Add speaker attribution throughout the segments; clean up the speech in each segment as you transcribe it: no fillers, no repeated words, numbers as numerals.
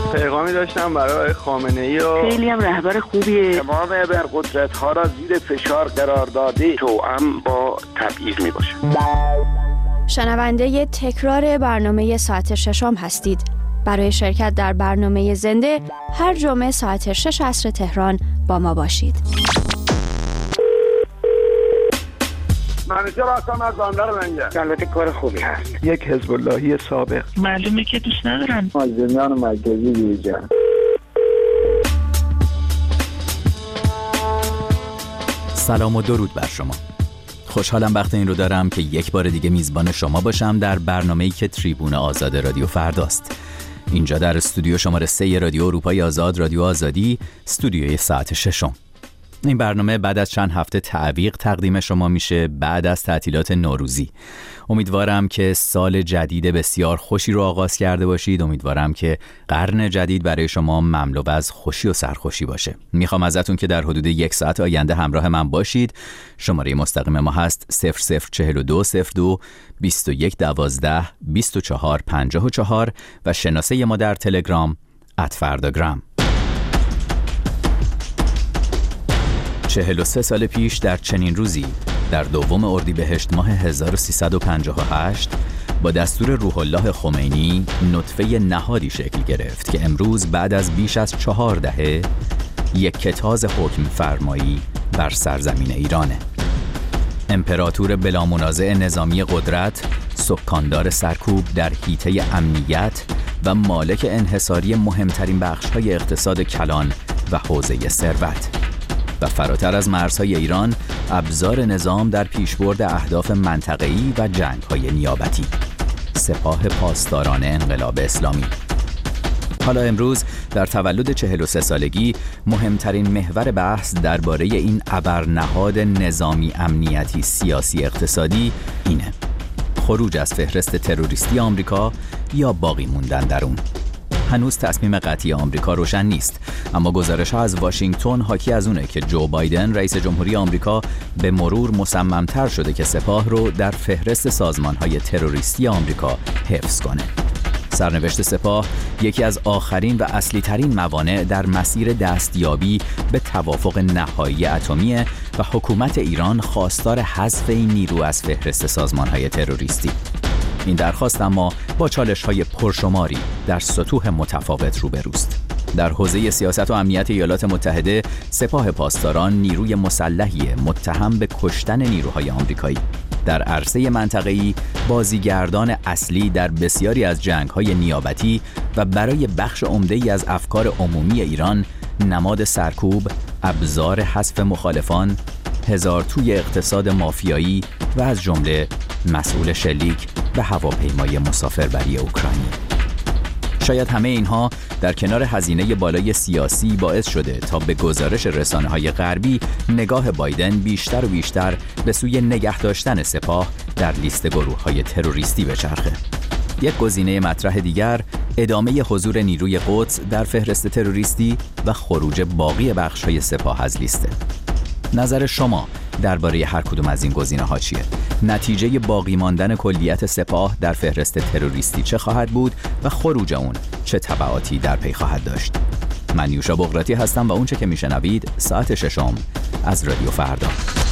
Speaker 1: پیغامی داشتم برای خامنه‌ای و
Speaker 2: خیلی هم رهبر خوبیه.
Speaker 3: تمام ابرقدرت‌ها را زیر فشار قرار داده، توأم با تبعیض میباشه.
Speaker 4: شنونده تکرار برنامه ساعت ششم هستید. برای شرکت در برنامه زنده هر جمعه ساعت 6 عصر تهران با ما باشید.
Speaker 3: منیجر هستم از بندر لنگه. البته کار خوبی هست.
Speaker 1: یک حزب اللهی سابق.
Speaker 2: معلومه که دوست ندارن.
Speaker 3: مازنیان مرکزی بیجان.
Speaker 5: سلام و درود بر شما. خوشحالم وقت این رو دارم که یک بار دیگه میزبان شما باشم در برنامه‌ای که تریبون آزاد رادیو فرداست. اینجا در استودیو شماره 3 رادیو اروپای آزاد، رادیو آزادی، استودیوی ساعت ششم. این برنامه بعد از چند هفته تعویق تقدیم شما میشه بعد از تعطیلات نوروزی. امیدوارم که سال جدید بسیار خوشی رو آغاز کرده باشید. امیدوارم که قرن جدید برای شما مملو از خوشی و سرخوشی باشه. میخوام ازتون که در حدود 1 ساعت آینده همراه من باشید. شماره مستقیم ما هست 004202 2112 2454 و شناسه ما در تلگرام @فرداگرام. 43 سال پیش در چنین روزی در 2 اردیبهشت ماه 1358 با دستور روح الله خمینی نطفه نهادی شکل گرفت که امروز بعد از بیش از 4 دهه یک کتاز حکم فرمایی بر سرزمین ایرانه. امپراتور بلامنازع نظامی قدرت، سکاندار سرکوب در حیطه امنیت و مالک انحصاری مهمترین بخش‌های اقتصاد کلان و حوزه ثروت و فراتر از مرزهای ایران ابزار نظام در پیشبرد اهداف منطقه‌ای و جنگ‌های نیابتی، سپاه پاسداران انقلاب اسلامی. حالا امروز در تولد 43 سالگی مهمترین محور بحث درباره این ابرنهاد نظامی امنیتی سیاسی اقتصادی اینه: خروج از فهرست تروریستی آمریکا یا باقی موندن در اون. هنوز تصمیم قطعی آمریکا روشن نیست، اما گزارش‌ها از واشنگتن حاکی از اونه که جو بایدن رئیس جمهوری آمریکا به مرور مصمم‌تر شده که سپاه رو در فهرست سازمان‌های تروریستی آمریکا حفظ کنه. سرنوشت سپاه یکی از آخرین و اصلی‌ترین موانع در مسیر دستیابی به توافق نهایی اتمیه و حکومت ایران خواستار حذف این نیرو از فهرست سازمان‌های تروریستی. این درخواست اما با چالش‌های پرشماری در سطوح متفاوت روبروست. در حوزه سیاست و امنیت ایالات متحده، سپاه پاسداران نیروی مسلحی متهم به کشتن نیروهای آمریکایی. در عرصه منطقه‌ای بازیگردان اصلی در بسیاری از جنگ‌های نیابتی و برای بخش عمده‌ای از افکار عمومی ایران نماد سرکوب، ابزار حذف مخالفان، هزار توی اقتصاد مافیایی و از جمله مسئول شلیک و هواپیمای مسافربری اوکراینی. شاید همه اینها در کنار هزینه بالای سیاسی باعث شده تا به گزارش رسانه‌های غربی نگاه بایدن بیشتر و بیشتر به سوی نگه داشتن سپاه در لیست گروه‌های تروریستی بچرخه. یک گزینه مطرح دیگر ادامه حضور نیروی قدس در فهرست تروریستی و خروج باقی بخش‌های سپاه از لیسته. نظر شما درباره هر کدوم از این گزینه‌ها چیه؟ نتیجه باقی ماندن کلیت سپاه در فهرست تروریستی چه خواهد بود و خروج اون چه تبعاتی در پی خواهد داشت؟ من یوشا بغراتی هستم و اونچه که میشنوید ساعت ششم از رادیو فردا.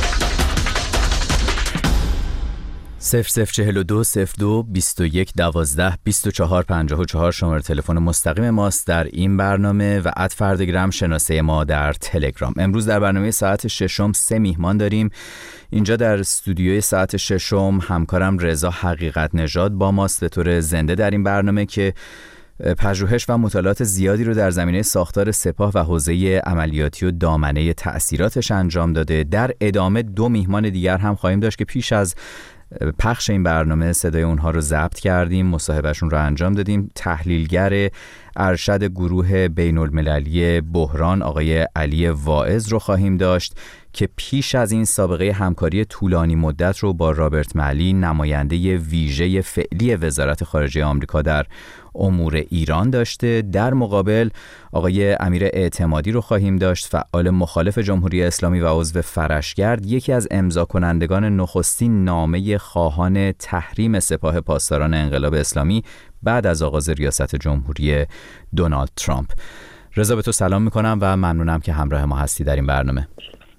Speaker 5: 004202 2112 2454 شماره تلفن مستقیم ماست در این برنامه و @فرداگرام شناسه ما در تلگرام. امروز در برنامه ساعت ششم 3 میهمان داریم. اینجا در استودیوی ساعت ششم همکارم رضا حقیقت نژاد با ماست به طور زنده در این برنامه که پژوهش و مطالعات زیادی رو در زمینه ساختار سپاه و حوزه عملیاتی و دامنه تأثیراتش انجام داده. در ادامه 2 میهمان دیگر هم خواهیم داشت که پیش از پخش این برنامه صدای اونها رو ضبط کردیم، مصاحبهشون رو انجام دادیم. تحلیلگر ارشد گروه بین المللی بحران آقای علی واعظ رو خواهیم داشت که پیش از این سابقه همکاری طولانی مدت رو با رابرت ملی، نماینده ویژه فعلی وزارت خارجه آمریکا در امور ایران داشته. در مقابل آقای امیر اعتمادی رو خواهیم داشت، فعال مخالف جمهوری اسلامی و عضو فرشگرد، یکی از امضا کنندگان نخستین نامه خواهان تحریم سپاه پاسداران انقلاب اسلامی بعد از آغاز ریاست جمهوری دونالد ترامپ. رضا، به تو سلام میکنم و ممنونم که همراه ما هستی در این برنامه.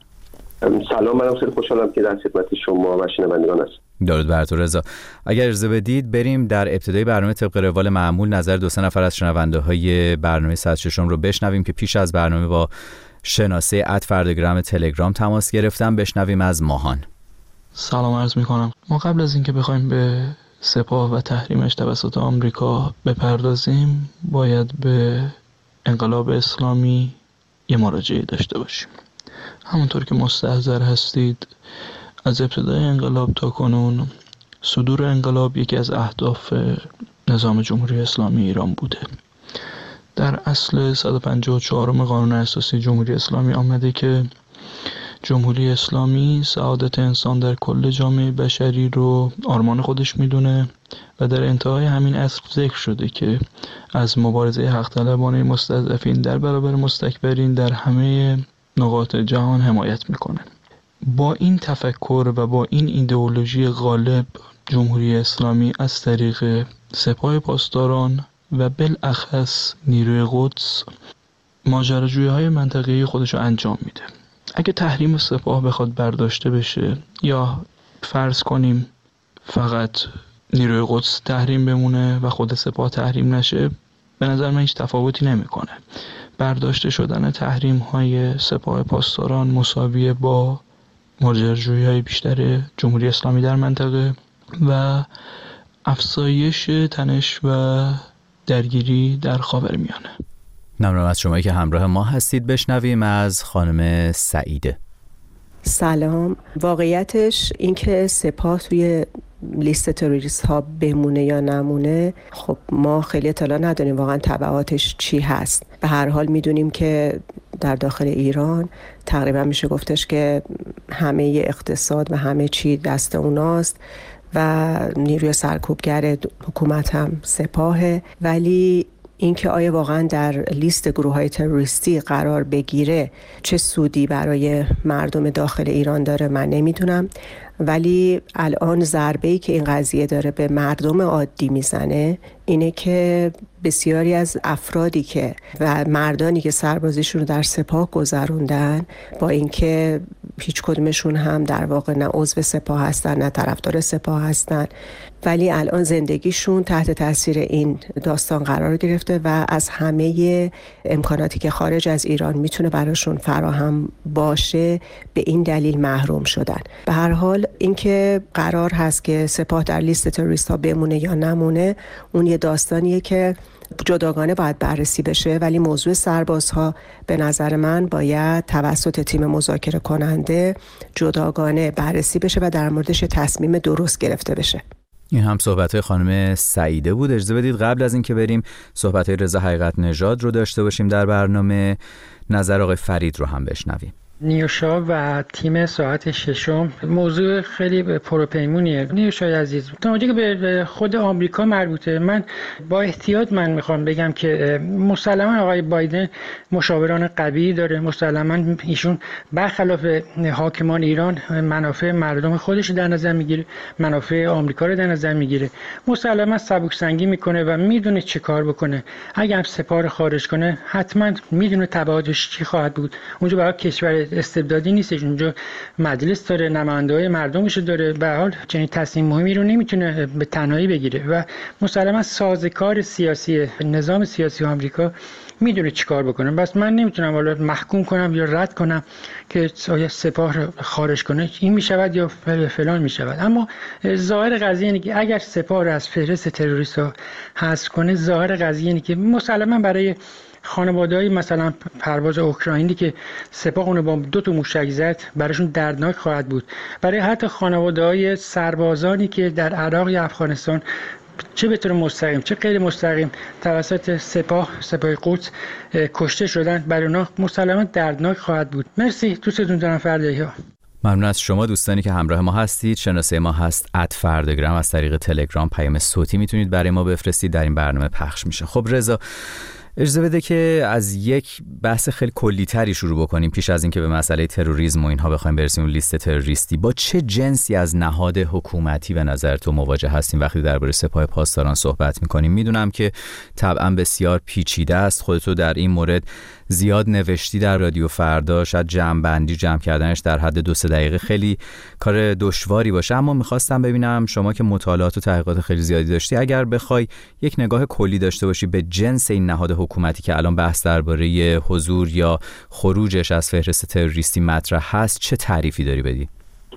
Speaker 3: سلام، منم خیلی خوشحالم که در خدمت شما و شنوندگان هستم.
Speaker 5: درود بر تو رضا. اگر اجازه بدید بریم در ابتدای برنامه طبق روال معمول نظر 2-3 نفر از شنونده های برنامه 106 رو بشنویم که پیش از برنامه با شناسه @فردگرام تلگرام تماس گرفتم. بشنویم از ماهان.
Speaker 6: سلام عرض میکنم. ما قبل از اینکه بخوایم به سپاه و تحریمش توسط آمریکا بپردازیم باید به انقلاب اسلامی یه مراجعه داشته باشیم. همونطور که مستحضر هستید از ابتدای انقلاب تا کنون صدور انقلاب یکی از اهداف نظام جمهوری اسلامی ایران بوده. در اصل 154 قانون اساسی جمهوری اسلامی آمده که جمهوری اسلامی سعادت انسان در کل جامعه بشری رو آرمان خودش میدونه و در انتهای همین اصل ذکر شده که از مبارزه حق طلبانه مستضعفین در برابر مستکبرین در همه نقاط جهان حمایت میکنه. با این تفکر و با این ایدئولوژی غالب جمهوری اسلامی از طریق سپاه پاسداران و بالاخص نیروی قدس ماجراجویی‌های منطقه‌ای خودش رو انجام میده. اگه تحریم سپاه بخواد برداشته بشه یا فرض کنیم فقط نیروی قدس تحریم بمونه و خود سپاه تحریم نشه، به نظر من هیچ تفاوتی نمیکنه. برداشته شدن تحریم‌های سپاه پاسداران مساویه با ماجراجویی‌های بیشتر جمهوری اسلامی در منطقه و افزایش تنش و درگیری در خاورمیانه.
Speaker 5: ممنونم از شمایی که همراه ما هستید. بشنویم از خانم سعیده.
Speaker 7: سلام. واقعیتش این که سپاه توی لیست تروریست ها بمونه یا نمونه، خب ما خیلی اطلاع نداریم واقعا تبعاتش چی هست. به هر حال میدونیم که در داخل ایران تقریبا میشه گفتش که همه اقتصاد و همه چی دست اوناست و نیروی سرکوبگر حکومت هم سپاهه، ولی اینکه آیا واقعا در لیست گروه‌های تروریستی قرار بگیره چه سودی برای مردم داخل ایران داره من نمیدونم، ولی الان ضربه‌ای که این قضیه داره به مردم عادی میزنه اینه که بسیاری از افرادی که و مردانی که سربازیشون رو در سپاه گذروندن، با اینکه هیچ کدومشون هم در واقع نه عضو سپاه هستن نه طرفدار سپاه هستن، ولی الان زندگیشون تحت تاثیر این داستان قرار گرفته و از همه امکاناتی که خارج از ایران میتونه براشون فراهم باشه به این دلیل محروم شدن. به هر حال اینکه قرار هست که سپاه در لیست تروریست ها بمونه یا نمونه، اون یه داستانیه که جداگانه باید بررسی بشه، ولی موضوع سربازها به نظر من باید توسط تیم مذاکره کننده جداگانه بررسی بشه و در موردش تصمیم درست گرفته بشه.
Speaker 5: این هم صحبت‌های خانم سعیده بود. اجازه بدید قبل از اینکه بریم صحبت‌های رضا حقیقت نژاد رو داشته باشیم در برنامه، نظر آقای فرید رو هم بشنویم.
Speaker 8: نیوشا و تیم ساعت ششم موضوع خیلی پروپیمونیه. نیوشای عزیز، تا که به خود آمریکا مربوطه، من با احتیاط میخوام بگم که مسلما آقای بایدن مشاوران قوی داره، مسلما ایشون برخلاف حاکمان ایران منافع مردم خودش در نظر میگیره، منافع آمریکا رو در نظر میگیره، مسلما سبک سنگی میکنه و میدونه چه کار بکنه. اگر سپاه خارج کنه حتما میدونه تبعاتش چی خواهد بود. اونجا برای کشور استبدادی نیستش، اونجا مجلس داره، نماینده‌های مردمش داره، به هر حال چنین تصمیم مهمی رو نمیتونه به تنهایی بگیره و مسلما سازوکار سیاسی نظام سیاسی آمریکا میدونه چیکار بکنه. بس من نمیتونم حالا محکوم کنم یا رد کنم که آیا سپاه خارج کنه این میشود یا فلان میشود، اما ظاهر قضیه اینه که اگر سپاه رو از فهرست تروریست‌ها حذف کنه، ظاهر قضیه اینه که مسلما برای خانواده‌های مثلا پرواز اوکراینی که سپاه اونو با 2 موشک زد براشون دردناک خواهد بود. برای حتی خانواده‌های سربازانی که در عراق یا افغانستان چه به طور مستقیم چه غیر مستقیم توسط سپاه قدس کشته شدن، برای اونها مسلماً دردناک خواهد بود. مرسی، دوستتون دارم فردایی‌ها.
Speaker 5: ممنون از شما دوستانی که همراه ما هستید. شناسه ما هست @فرداگرام. از طریق تلگرام پیام صوتی میتونید برای ما بفرستید، در این برنامه پخش میشه. خب رضا، اجازه بده که از یک بحث خیلی کلی‌تری شروع بکنیم پیش از اینکه به مسئله تروریسم و اینها بخوایم برسیم اون لیست تروریستی. با چه جنسی از نهاد حکومتی به نظر تو مواجه هستیم وقتی درباره سپاه پاسداران صحبت می‌کنیم؟ میدونم که طبعاً بسیار پیچیده است، خودتو در این مورد زیاد نوشتی در رادیو فردا، شاید جمع کردنش در حد 2-3 دقیقه خیلی کار دشواری باشه، اما می‌خواستم ببینم شما که مطالعات و تحقیقات خیلی زیادی داشتی، اگر بخوای یک نگاه کلی داشته باشی به جنس این نهاد حکومتی که الان بحث درباره حضور یا خروجش از فهرست تروریستی مطرح هست، چه تعریفی داری بدی؟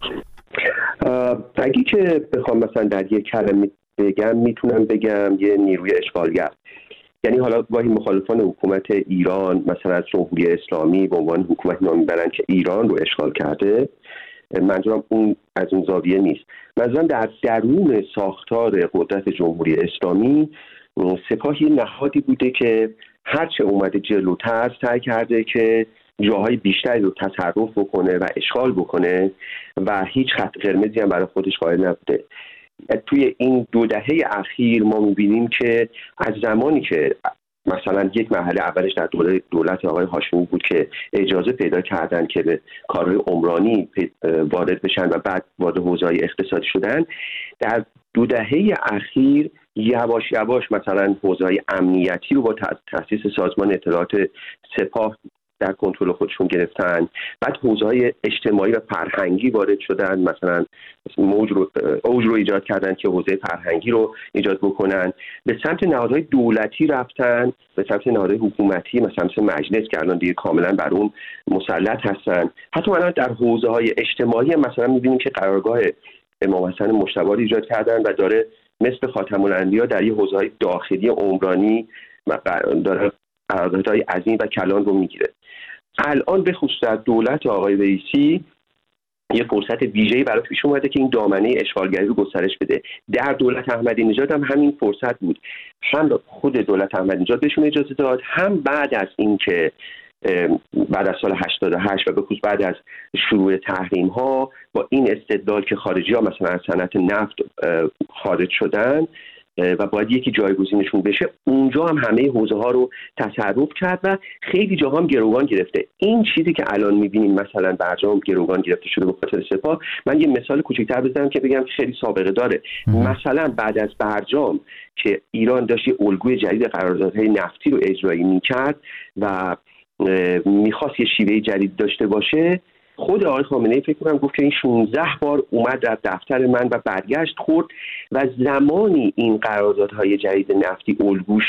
Speaker 3: اگه که بخوام مثلا در یک کلمه بگم، میتونم بگم یه نیروی اشغالگر. یعنی حالا گاهی مخالفان حکومت ایران مثلا از جمهوری اسلامی به عنوان حکومت نام میبرن که ایران رو اشغال کرده. منظورم اون از اون زاویه نیست. منظورم در درون ساختار قدرت جمهوری اسلامی سپاهی نهادی بوده که هرچه اومده جلوتر سعی کرده که جاهای بیشتری رو تصرف بکنه و اشغال بکنه و هیچ خط قرمزی هم برای خودش قائل نبوده. توی این 2 دهه اخیر ما می‌بینیم که از زمانی که مثلا یک مرحله اولش در دولت آقای هاشمی بود که اجازه پیدا کردن که به کارهای عمرانی وارد بشن و بعد وارد حوزه‌های اقتصادی شدن، در 2 دهه اخیر یواش یواش مثلا حوزه‌های امنیتی رو با تأسیس سازمان اطلاعات سپاه در کنترل خودشون گرفتن. بعد حوزه‌های اجتماعی و فرهنگی وارد شدن، مثلا اوج رو ایجاد کردن که حوزه فرهنگی رو ایجاد بکنن. به سمت نهادهای دولتی رفتن، به سمت نهادهای حکومتی مثلا مجلس که الان دیگه کاملا بر اون مسلط هستن. حتی الان در حوزه‌های اجتماعی مثلا می‌بینیم که قرارگاه امام حسن مجتبی رو ایجاد کردن و داره مثل خاتم الانبیا در یه حوزه‌های داخلی عمرانی داره قراردادهای عظیم و کلان رو میگیره. الان به خصوص در دولت آقای رئیسی یه فرصت ویژه‌ای برای پیش اومده که این دامنه اشغالگری رو گسترش بده. در دولت احمدی نژاد هم همین فرصت بود. هم خود دولت احمدی نژاد بهشون اجازه داد، هم بعد از اینکه بعد از سال 88 و به خصوص بعد از شروع تحریم‌ها با این استدلال که خارجی‌ها مثلا از صنعت نفت خارج شدن و باید یکی جایگزینشون بشه، اونجا هم همه حوزه ها رو تصرف کرد و خیلی جاها هم گروگان گرفته. این چیزی که الان می‌بینیم مثلا برجام گروگان گرفته شده به خاطر سپاه، من یه مثال کوچیک‌تر بزنم که بگم خیلی سابقه داره. مثلا بعد از برجام که ایران داشت الگوی جدید قراردادهای نفتی رو اجرایی می‌کرد و می‌خواست یه شیوه جدید داشته باشه، خود آقای خامنه‌ای فکر کنم گفت که این 16 بار اومد در دفتر من و برگشت خورد و زمانی این قراردادهای جدید نفتی الگوش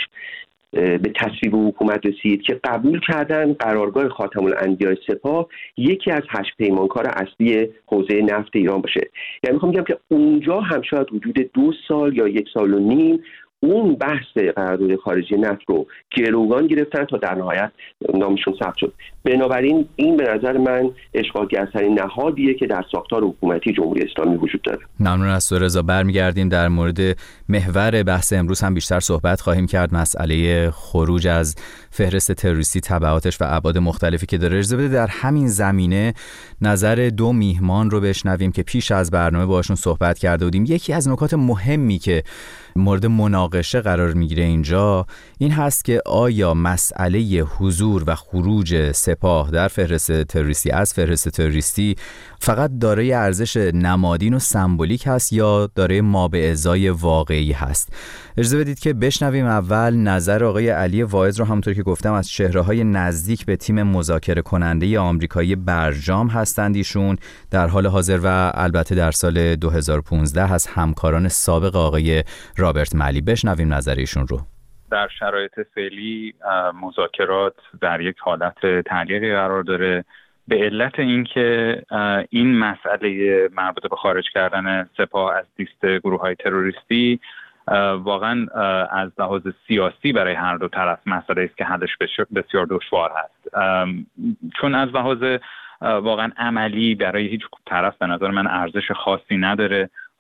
Speaker 3: به تصویب حکومت رسید که قبول کردن قرارگاه خاتم الانبیاء سپاه یکی از 8 پیمانکار اصلی حوزه نفت ایران باشه. یعنی میخوام بگم که اونجا هم شاید وجود 2 سال یا 1.5 سال اون بحث قرارداد خارجی نفت رو گروگان گرفتن تا در نهایت نامشون ثبت شد. بنابراین این به نظر من اشغالگرترین نهادیه که در ساختار حکومتی جمهوری اسلامی وجود داره.
Speaker 5: ممنون از تو رضا. برمیگردیم در مورد محور بحث امروز هم بیشتر صحبت خواهیم کرد، مسئله خروج از فهرست تروریستی، تبعاتش و ابعاد مختلفی که داره. اجازه بده در همین زمینه نظر 2 میهمان رو بشنویم که پیش از برنامه باشون صحبت کرده بودیم. یکی از نکات مهمی که مورد مناقشه قرار میگیره اینجا این هست که آیا مسئله حضور و خروج سپاه در فهرست تروریستی از فهرست تروریستی فقط دارای ارزش نمادین و سمبولیک هست یا دارای مابعضای واقعی هست؟ اجازه بدید که بشنویم اول نظر آقای علی واعظ رو، همونطور که گفتم از چهره‌های نزدیک به تیم مذاکره کننده آمریکایی برجام هستند ایشون در حال حاضر و البته در سال 2015 از همکاران سابق آقای رابرت ملی. بشنویم نظر ایشون رو.
Speaker 9: در شرایط فعلی مذاکرات در یک حالت تعلیقی قرار داره به علت اینکه این مسئله مربوط به خارج کردن سپاه از لیست گروه‌های تروریستی واقعا از لحاظ سیاسی برای هر دو طرف مسئله است که حلش بسیار دشوار هست، چون از لحاظ واقعا عملی برای هیچ طرف به نظر من ارزش خاصی نداره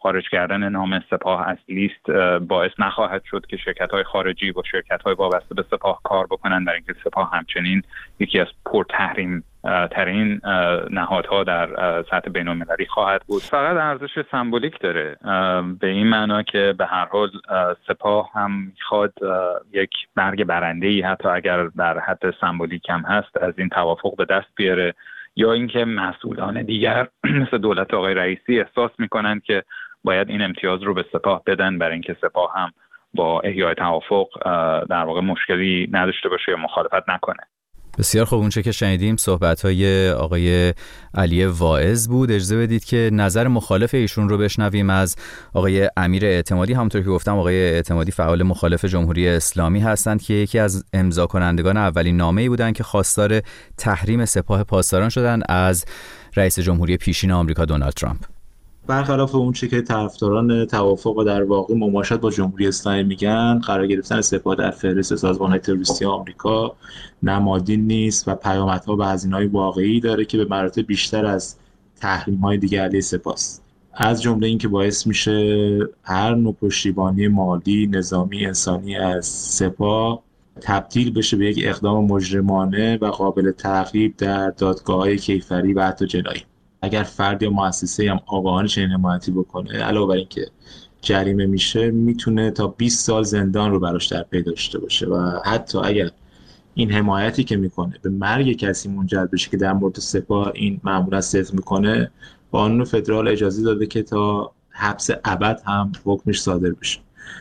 Speaker 9: خارج کردن نام سپاه از لیست باعث نخواهد شد که شرکت‌های خارجی با شرکت‌های وابسته به سپاه کار بکنن، برای اینکه سپاه همچنین یکی از پرتحریم ترین نهادها در سطح بین‌المللی خواهد بود. فقط ارزش سمبولیک داره، به این معنا که به هر حال سپاه هم می‌خواد یک برگ برنده‌ای حتی اگر در حد سمبولیک هم هست از این توافق به دست بیاره، یا اینکه مسئولان دیگر مثل دولت آقای رئیسی احساس می‌کنند که باید این امتیاز رو به سپاه بدن برای اینکه سپاه هم با احیای توافق در واقع مشکلی نداشته باشه یا مخالفت نکنه.
Speaker 5: بسیار خوب، اونچه که شنیدیم صحبت‌های آقای علی واعظ بود. اجازه بدید که نظر مخالف ایشون رو بشنویم از آقای امیر اعتمادی. همونطور که گفتم آقای اعتمادی فعال مخالف جمهوری اسلامی هستند که یکی از امضا کنندگان اولین نامه‌ای بودند که خواستار تحریم سپاه پاسداران شدند از رئیس جمهوری پیشین آمریکا دونالد ترامپ.
Speaker 10: برخلاف اون چه که طرفداران توافق و در واقع مماشات با جمهوری اسلامی میگن، قرار گرفتن سپاه در فهرست سازمان‌های تروریستی آمریکا نمادین نیست و پیامدها و هزینه‌های واقعی داره که به مراتب بیشتر از تحریم‌های دیگر علیه سپاه است. از جمله این که باعث میشه هر نوع پشتیبانی مالی، نظامی، انسانی از سپاه تبدیل بشه به یک اقدام مجرمانه و قابل تعقیب در دادگاه‌های کیفری و حتی جنایی. اگر فرد یا مؤسسه هم آگاهانه چنین حمایتی بکنه، علاوه بر اینکه جریمه میشه، میتونه تا 20 سال زندان رو براش در پی داشته باشه و حتی اگر این حمایتی که میکنه به مرگ کسی منجر بشه که در مورد سپاه این مأمور صدق میکنه، قانون فدرال اجازه داده که تا حبس ابد هم حکمش صادر بشه.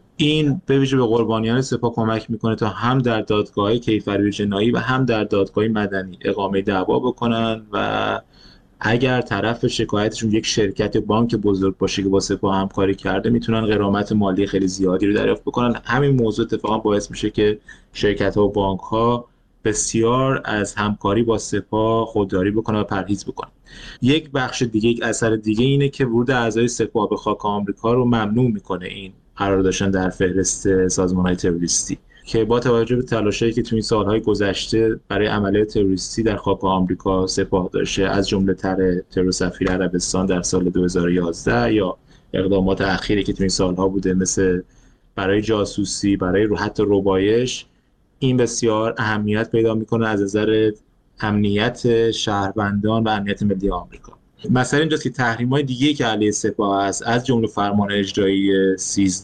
Speaker 10: این به ویژه به قربانیان سپاه کمک میکنه تا هم در دادگاه‌های کیفری و جنایی و هم در دادگاه مدنی اقامه دعوا بکنن و اگر طرف شکایتشون یک شرکت یا بانک بزرگ باشه که با سپاه همکاری کرده، میتونن غرامت مالی خیلی زیادی رو دریافت بکنن. همین موضوع اتفاقا باعث میشه که شرکت‌ها و بانک‌ها بسیار از همکاری با سپاه خودداری بکنن و پرهیز بکنن. یک بخش دیگه، یک اثر دیگه اینه که ورود اعضای سپاه به خاک آمریکا رو ممنوع میکنه این قرار داشتن در فهرست سازمان‌های تروریستی، که با توجه به تلاشایی که تو این سالهای گذشته برای عملیات تروریستی در خاک آمریکا سپاه داشته، از جمله طرح ترور سفیر عربستان در سال 2011 یا اقدامات اخیری که تو این سالها بوده مثل برای جاسوسی، برای حتی ربایش، این بسیار اهمیت پیدا میکنه از نظر امنیت شهروندان و امنیت ملی آمریکا. مثلا اینجاست که تحریم‌های دیگه‌ای که علیه سپاه است، از جمله فرمان اجرایی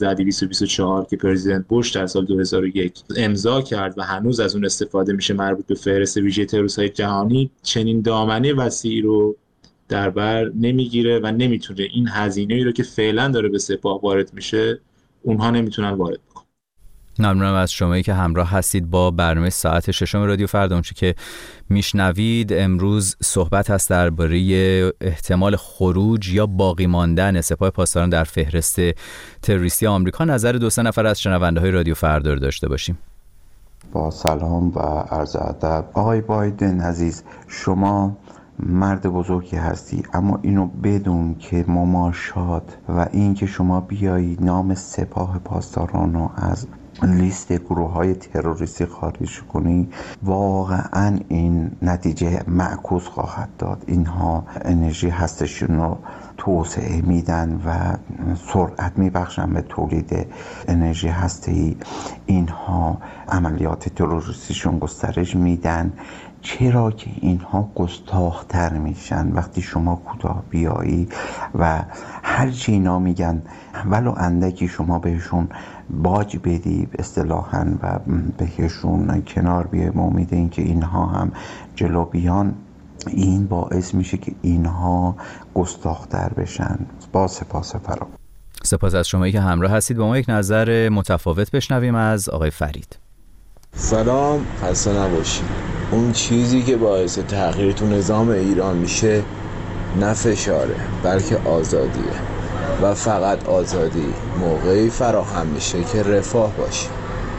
Speaker 10: 13224 که پرزیدنت بوش در سال 2001 امضا کرد و هنوز از اون استفاده میشه، مربوط به فهرست ویژه تروریست‌های جهانی، چنین دامنه وسیعی رو در بر نمیگیره و نمیتونه این هزینه‌ای رو که فعلا داره به سپاه وارد میشه، اونها نمیتونن وارد بکنن.
Speaker 5: ممنونم از شمایی که همراه هستید با برنامه ساعت ششم رادیو فردا. اونچه که میشنوید امروز صحبت هست درباره احتمال خروج یا باقی ماندن سپاه پاسداران در فهرست تروریستی آمریکا. نظر 2-3 نفر از شنونده‌های رادیو فردا رو داشته باشیم.
Speaker 11: با سلام و عرض ادب. آقای بایدن عزیز، شما مرد بزرگی هستی، اما اینو بدون که مماشات و این که شما بیایی نام سپاه پاسداران رو از لیست گروه‌های تروریستی خارج کنی، واقعا این نتیجه معکوس خواهد داد. اینها انرژی هستشون رو توسعه میدن و سرعت میبخشن به تولید انرژی هسته‌ای. اینها عملیات تروریستیشون گسترش میدن. چرا که اینها گستاخ‌تر میشن وقتی شما کوتاه بیایی و هر چی اینا میگن ولو اندکی شما بهشون باج بدی اصطلاحاً و بهشون کنار بیای، امید این که اینها هم جلو بیان، این باعث میشه که اینها گستاخ‌تر بشن. با سپاس فراوان.
Speaker 5: سپاس از شمایی که همراه هستید. با ما یک نظر متفاوت بشنویم از آقای فرید.
Speaker 12: سلام، خسته نباشید. اون چیزی که باعث تغییر تو نظام ایران میشه نه فشاره بلکه آزادیه و فقط آزادی موقعی فراهم میشه که رفاه باشه.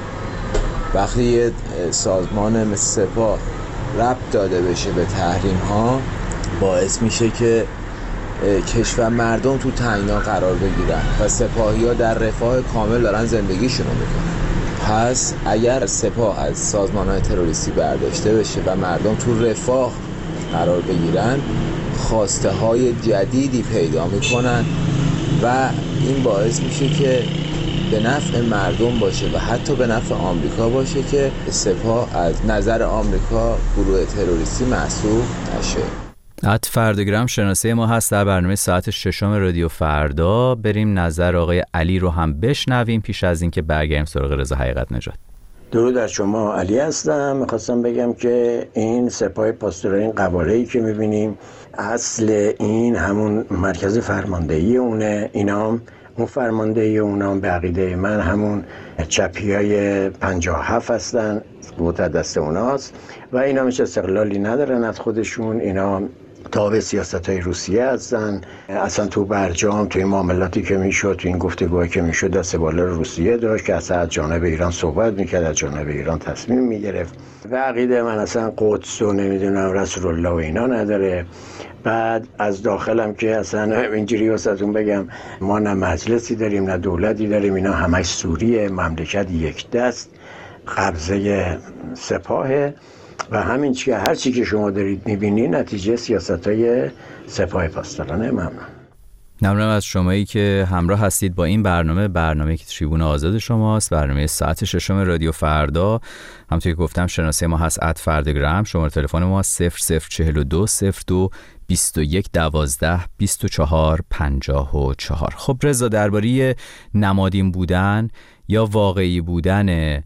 Speaker 12: وقتی یه سازمان مثل سپاه ربط داده بشه به تحریم ها، باعث میشه که کشور مردم تو تنگنا قرار بگیرن و سپاهی ها در رفاه کامل دارن زندگیشونو میکنن. پس اگر سپاه از سازمان‌های تروریستی برداشته بشه و مردم تو رفاه قرار بگیرن، خواسته های جدیدی پیدا میکنن و این باعث میشه که به نفع مردم باشه و حتی به نفع آمریکا باشه که سپاه از نظر آمریکا گروه تروریستی محسوب نشه.
Speaker 5: فردگرام شناسه ما هست در برنامه ساعت 6 رادیو فردا. بریم نظر آقای علی رو هم بشنویم پیش از اینکه برگردیم سراغ رضا حقیقت نژاد.
Speaker 13: درود در شما، علی هستم. میخواستم بگم که این سپاه پاسداران، این قواره‌ای که میبینیم اصل این همون مرکز فرماندهی اونه. اینا اون فرماندهی اونا به عقیده من همون چپیای 57 هستن، قوت دست اوناست و اینا هیچ استقلالی ندارن از خودشون. اینا تابع سیاست‌های روسیه هستن. اصلا تو برجام، توی معاملاتی که میشد، تو این گفتگوهایی که میشد، دست بالا روسیه داشت که اصلا از جانب ایران صحبت میکرد، از جانب ایران تصمیم میگرفت. و عقیده من اصلا قدس و نمیدونم رسول الله و اینا نداره. بعد از داخلم که اصلا اینجوری واسهتون بگم، ما نه مجلسی داریم نه دولتی داریم، اینا همش سوریه، مملکت یک دست، قبضه سپاهه و همین چیه هر چی که شما دارید میبینی نتیجه سیاست‌های سپاه پاسداران.
Speaker 5: ممنونم از شمایی که همراه هستید با این برنامه که تریبون آزاد شماست، برنامه ساعت 6 رادیو فردا. همونطور که گفتم شناسه ما هست @فردگرام، شماره تلفن ما 0042 02 21 12 24 54. خب رضا، درباره نمادین بودن یا واقعی بودن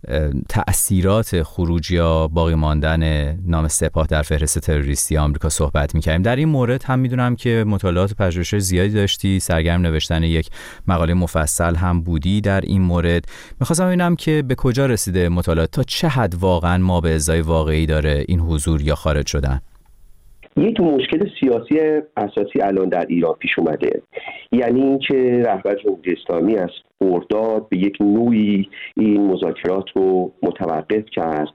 Speaker 5: تأثیرات خروج یا باقی ماندن نام سپاه در فهرست تروریستی آمریکا صحبت می‌کردیم. در این مورد هم میدونم که مطالعات و پژوهش زیادی داشتی، سرگرم نوشتن یک مقاله مفصل هم بودی در این مورد. می‌خواستم ببینم که به کجا رسیده مطالعات، تا چه حد واقعا ما به ازای واقعی داره این حضور یا خارج شدن؟
Speaker 3: یک مشکل سیاسی اساسی الان در ایران پیش اومده، یعنی اینکه رهبر جمهوری اسلامی از خرداد به یک نوعی این مذاکرات رو متوقف کرد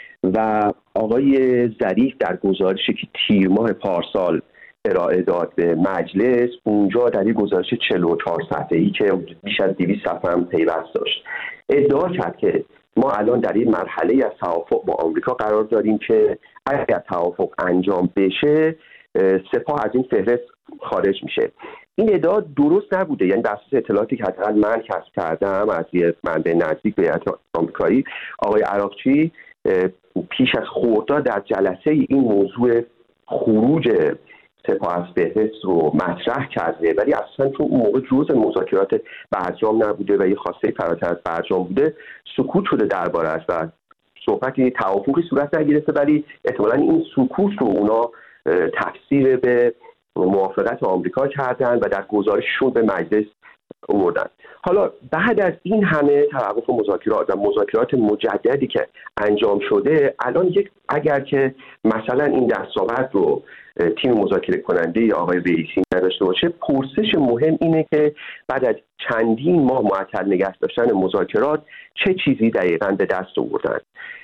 Speaker 3: و آقای ظریف در گزارشی که تیر ماه پارسال ارائه داد به مجلس، اونجا در یک گزارش 44 صفحه‌ای که بیش از 200 صفحه هم پیوست داشت، ادعا کرد که ما الان در این مرحله از توافق با آمریکا قرار داریم که اگر توافق انجام بشه سپاه از این فهرست خارج میشه. این ادعا درست نبوده، یعنی بر اساس اطلاعاتی که حداقل من کسب کردم از یه منبع نزدیک به هیئت آمریکایی، آقای عراقچی پیش از خرداد در جلسه این موضوع خروج سپاه از فهرست رو مطرح کرده، ولی اصلا چون اون موقع جزء مذاکرات برجام نبوده و یه خواسته فراتر از برجام بوده، سکوت شده درباره‌اش و صحبتی توافقی صورت نگرفته، ولی احتمالاً این سکوت رو اونا تفسیر به موافقت آمریکا کردن و در گزارششون به مجلس آوردن. حالا بعد از این همه توقف مذاکرات و مذاکرات مجددی که انجام شده، الان اگر که مثلا این دستاورد رو تیم مذاکره کننده آقای رئیسی نداشته باشه، پرسش مهم اینه که بعد از چندین ماه معطل نگه داشتن مذاکرات چه چیزی دقیقاً به دست آوردن.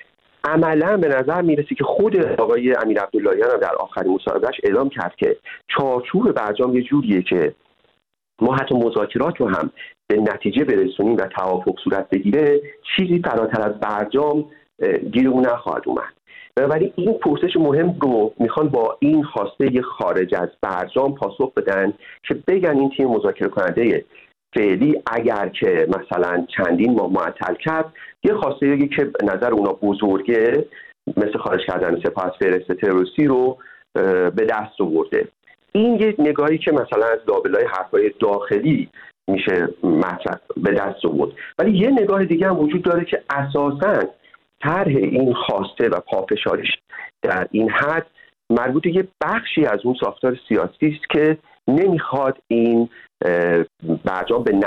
Speaker 3: عملا به نظر میرسه که خود آقای امیر عبداللهیان هم در آخرین مصاحبهش اعلام کرد که چارچوب برجام یه جوریه که ما حتی مذاکرات رو هم به نتیجه برسونیم و توافق صورت بگیره، چیزی فراتر از برجام گیرمون نخواهد اومد. بنابراین این پرسش مهم رو میخوان با این خواسته خارج از برجام پاسخ بدن که بگن این تیم مذاکره کننده فعلی اگر که مثلا چندین ماه معطل کرد، یه خواسته بگی که نظر اونا بزرگه، مثل خارج کردن سپاه از فهرست تروریستی رو به دست آورده. این یه نگاهی که مثلا از لابلای حرفای داخلی میشه مطرح به دست آورد، ولی یه نگاه دیگه هم وجود داره که اساساً طرح این خواسته و پافشاریش در این حد مربوط یه بخشی از اون ساختار سیاسی است که نمیخواد این برجام به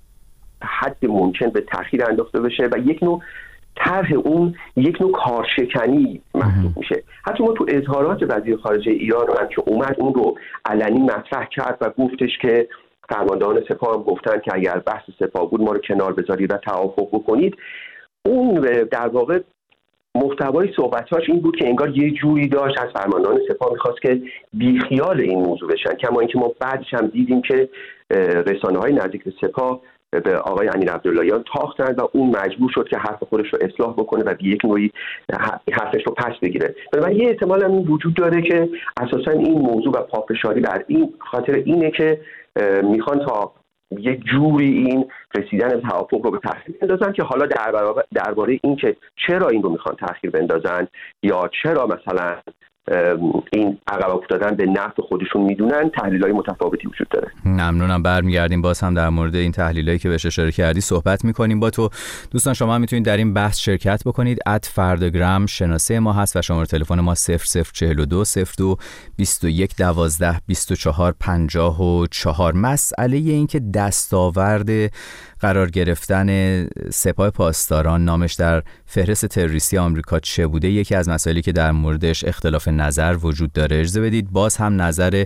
Speaker 3: حد ممکن به تأخیر انداخته بشه و یک نوع طرح اون یک نوع کارشکنی محسوب میشه. حتی ما تو اظهارات وزیر خارجه ایران هم که اومد اون رو علنی مطرح کرد و گفتش که فرماندهان سپاه هم گفتن که اگر بحث سپاه بود ما رو کنار بذارید و توافق بکنید. اون در واقع محتوای صحبتاش این بود که انگار یه جوری داشت از فرماندهان سپاه میخواست که بیخیال این موضوع بشن، کما اینکه ما بعدش هم دیدیم که رسانه‌های نزدیک به سپاه به آقای امین عبداللهیان تاختند و اون مجبور شد که حرف خودش رو اصلاح بکنه و به یک نوعی حرفش رو پس بگیره. بنابراین یه احتمال هم وجود داره که اساسا این موضوع و پافشاری بر این خاطر اینه که میخوان تا یک جوری این رسیدن به توافق رو به تأخیر بندازن که حالا درباره این که چرا این رو میخوان تأخیر بندازن یا چرا مثلا این عقب افتادن به نفع خودشون میدونن تحلیل‌های متفاوتی وجود داره.
Speaker 5: ممنونم. برمیگردیم باز هم در مورد این تحلیلایی که بهش اشاره کردی صحبت میکنیم با تو. دوستان شما هم میتونید در این بحث شرکت بکنید. @فرداگرام شناسه ما هست و شماره تلفن ما 0042 02 21 12 24 54. مسئله این که دستاورد قرار گرفتن سپاه پاسداران نامش در فهرست تروریستی آمریکا چه بوده یکی از مسائلی که در موردش اختلاف نظر وجود داره. اجازه بدید باز هم نظر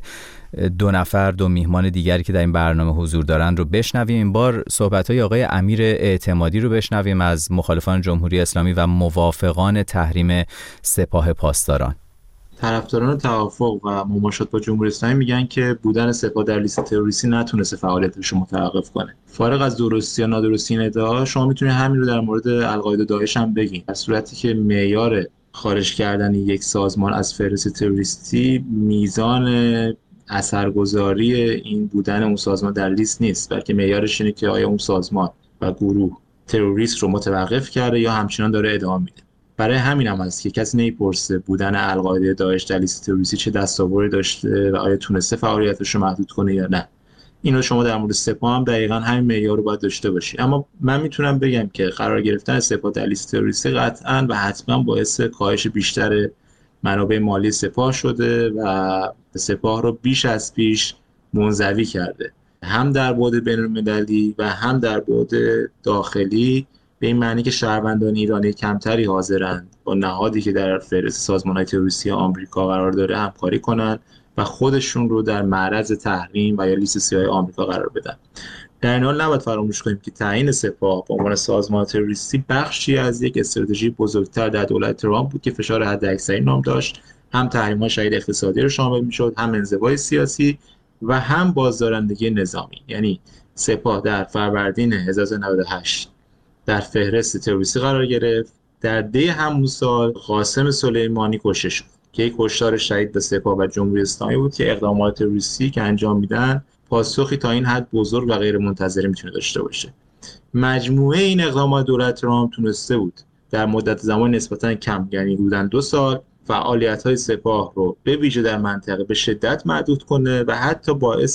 Speaker 5: دو میهمان دیگری که در این برنامه حضور دارند رو بشنویم. این بار صحبت‌های آقای امیر اعتمادی رو بشنویم از مخالفان جمهوری اسلامی و موافقان تحریم سپاه پاسداران.
Speaker 10: طرفداران توافق و مماشات با جمهوری اسلامی میگن که بودن سپاه در لیست تروریستی نتونسته فعالیتش رو متوقف کنه. فارغ از درستی یا نادرستی این ادعا، شما میتونید همین رو در مورد القاعده و داعش هم بگین. در صورتی که معیار خارج کردن یک سازمان از فهرست تروریستی میزان اثرگذاری این بودن اون سازمان در لیست نیست، بلکه معیارش اینه که آیا اون سازمان و گروه تروریست رو متوقف کرده یا همچنان داره ادامه میده. برای همین هم هست که کسی نمیپرسه بودن القاعده داعش در لیست تروریستی چه دستاوردی داشته و آیا تونسته فعالیتش رو محدود کنه یا نه. اینو شما در مورد سپاه هم دقیقاً همین معیار رو باید داشته باشی. اما من میتونم بگم که قرار گرفتن سپاه در لیست تروریستی قطعاً و حتما باعث کاهش بیشتر منابع مالی سپاه شده و سپاه رو بیش از پیش منزوی کرده، هم در بعد بین‌المللی و هم در بعد داخلی، به این معنی که شهروندان ایرانی کمتری حاضرند با نهادی که در فهرست سازمان‌های تروریستی آمریکا قرار داره همکاری کنند و خودشون رو در معرض تحریم و یا لیست سیاه آمریکا قرار بدن. در این حال نباید فراموش کنیم که تعیین سپاه به عنوان سازمان تروریستی بخشی از یک استراتژی بزرگتر در دولت ترامپ بود که فشار حداکثری نام داشت، هم تحریم‌های شدید اقتصادی رو شامل می‌شد، هم انزوای سیاسی و هم بازدارندگی نظامی. یعنی سپاه در فروردین 1998 در فهرست تروریستی قرار گرفت. در دی همون سال قاسم سلیمانی کشته شد که یک کشتار شدید به سپاه و جمهوری اسلامی بود که اقدامات تروریستی که انجام میدن پاسخی تا این حد بزرگ و غیر منتظره میتونه داشته باشه. مجموعه این اقدامات دولت ترامپ تونسته بود در مدت زمان نسبتاً کم، یعنی حدوداً 2 سال، فعالیت‌های سپاه رو به ویژه در منطقه به شدت محدود کنه و حتی باعث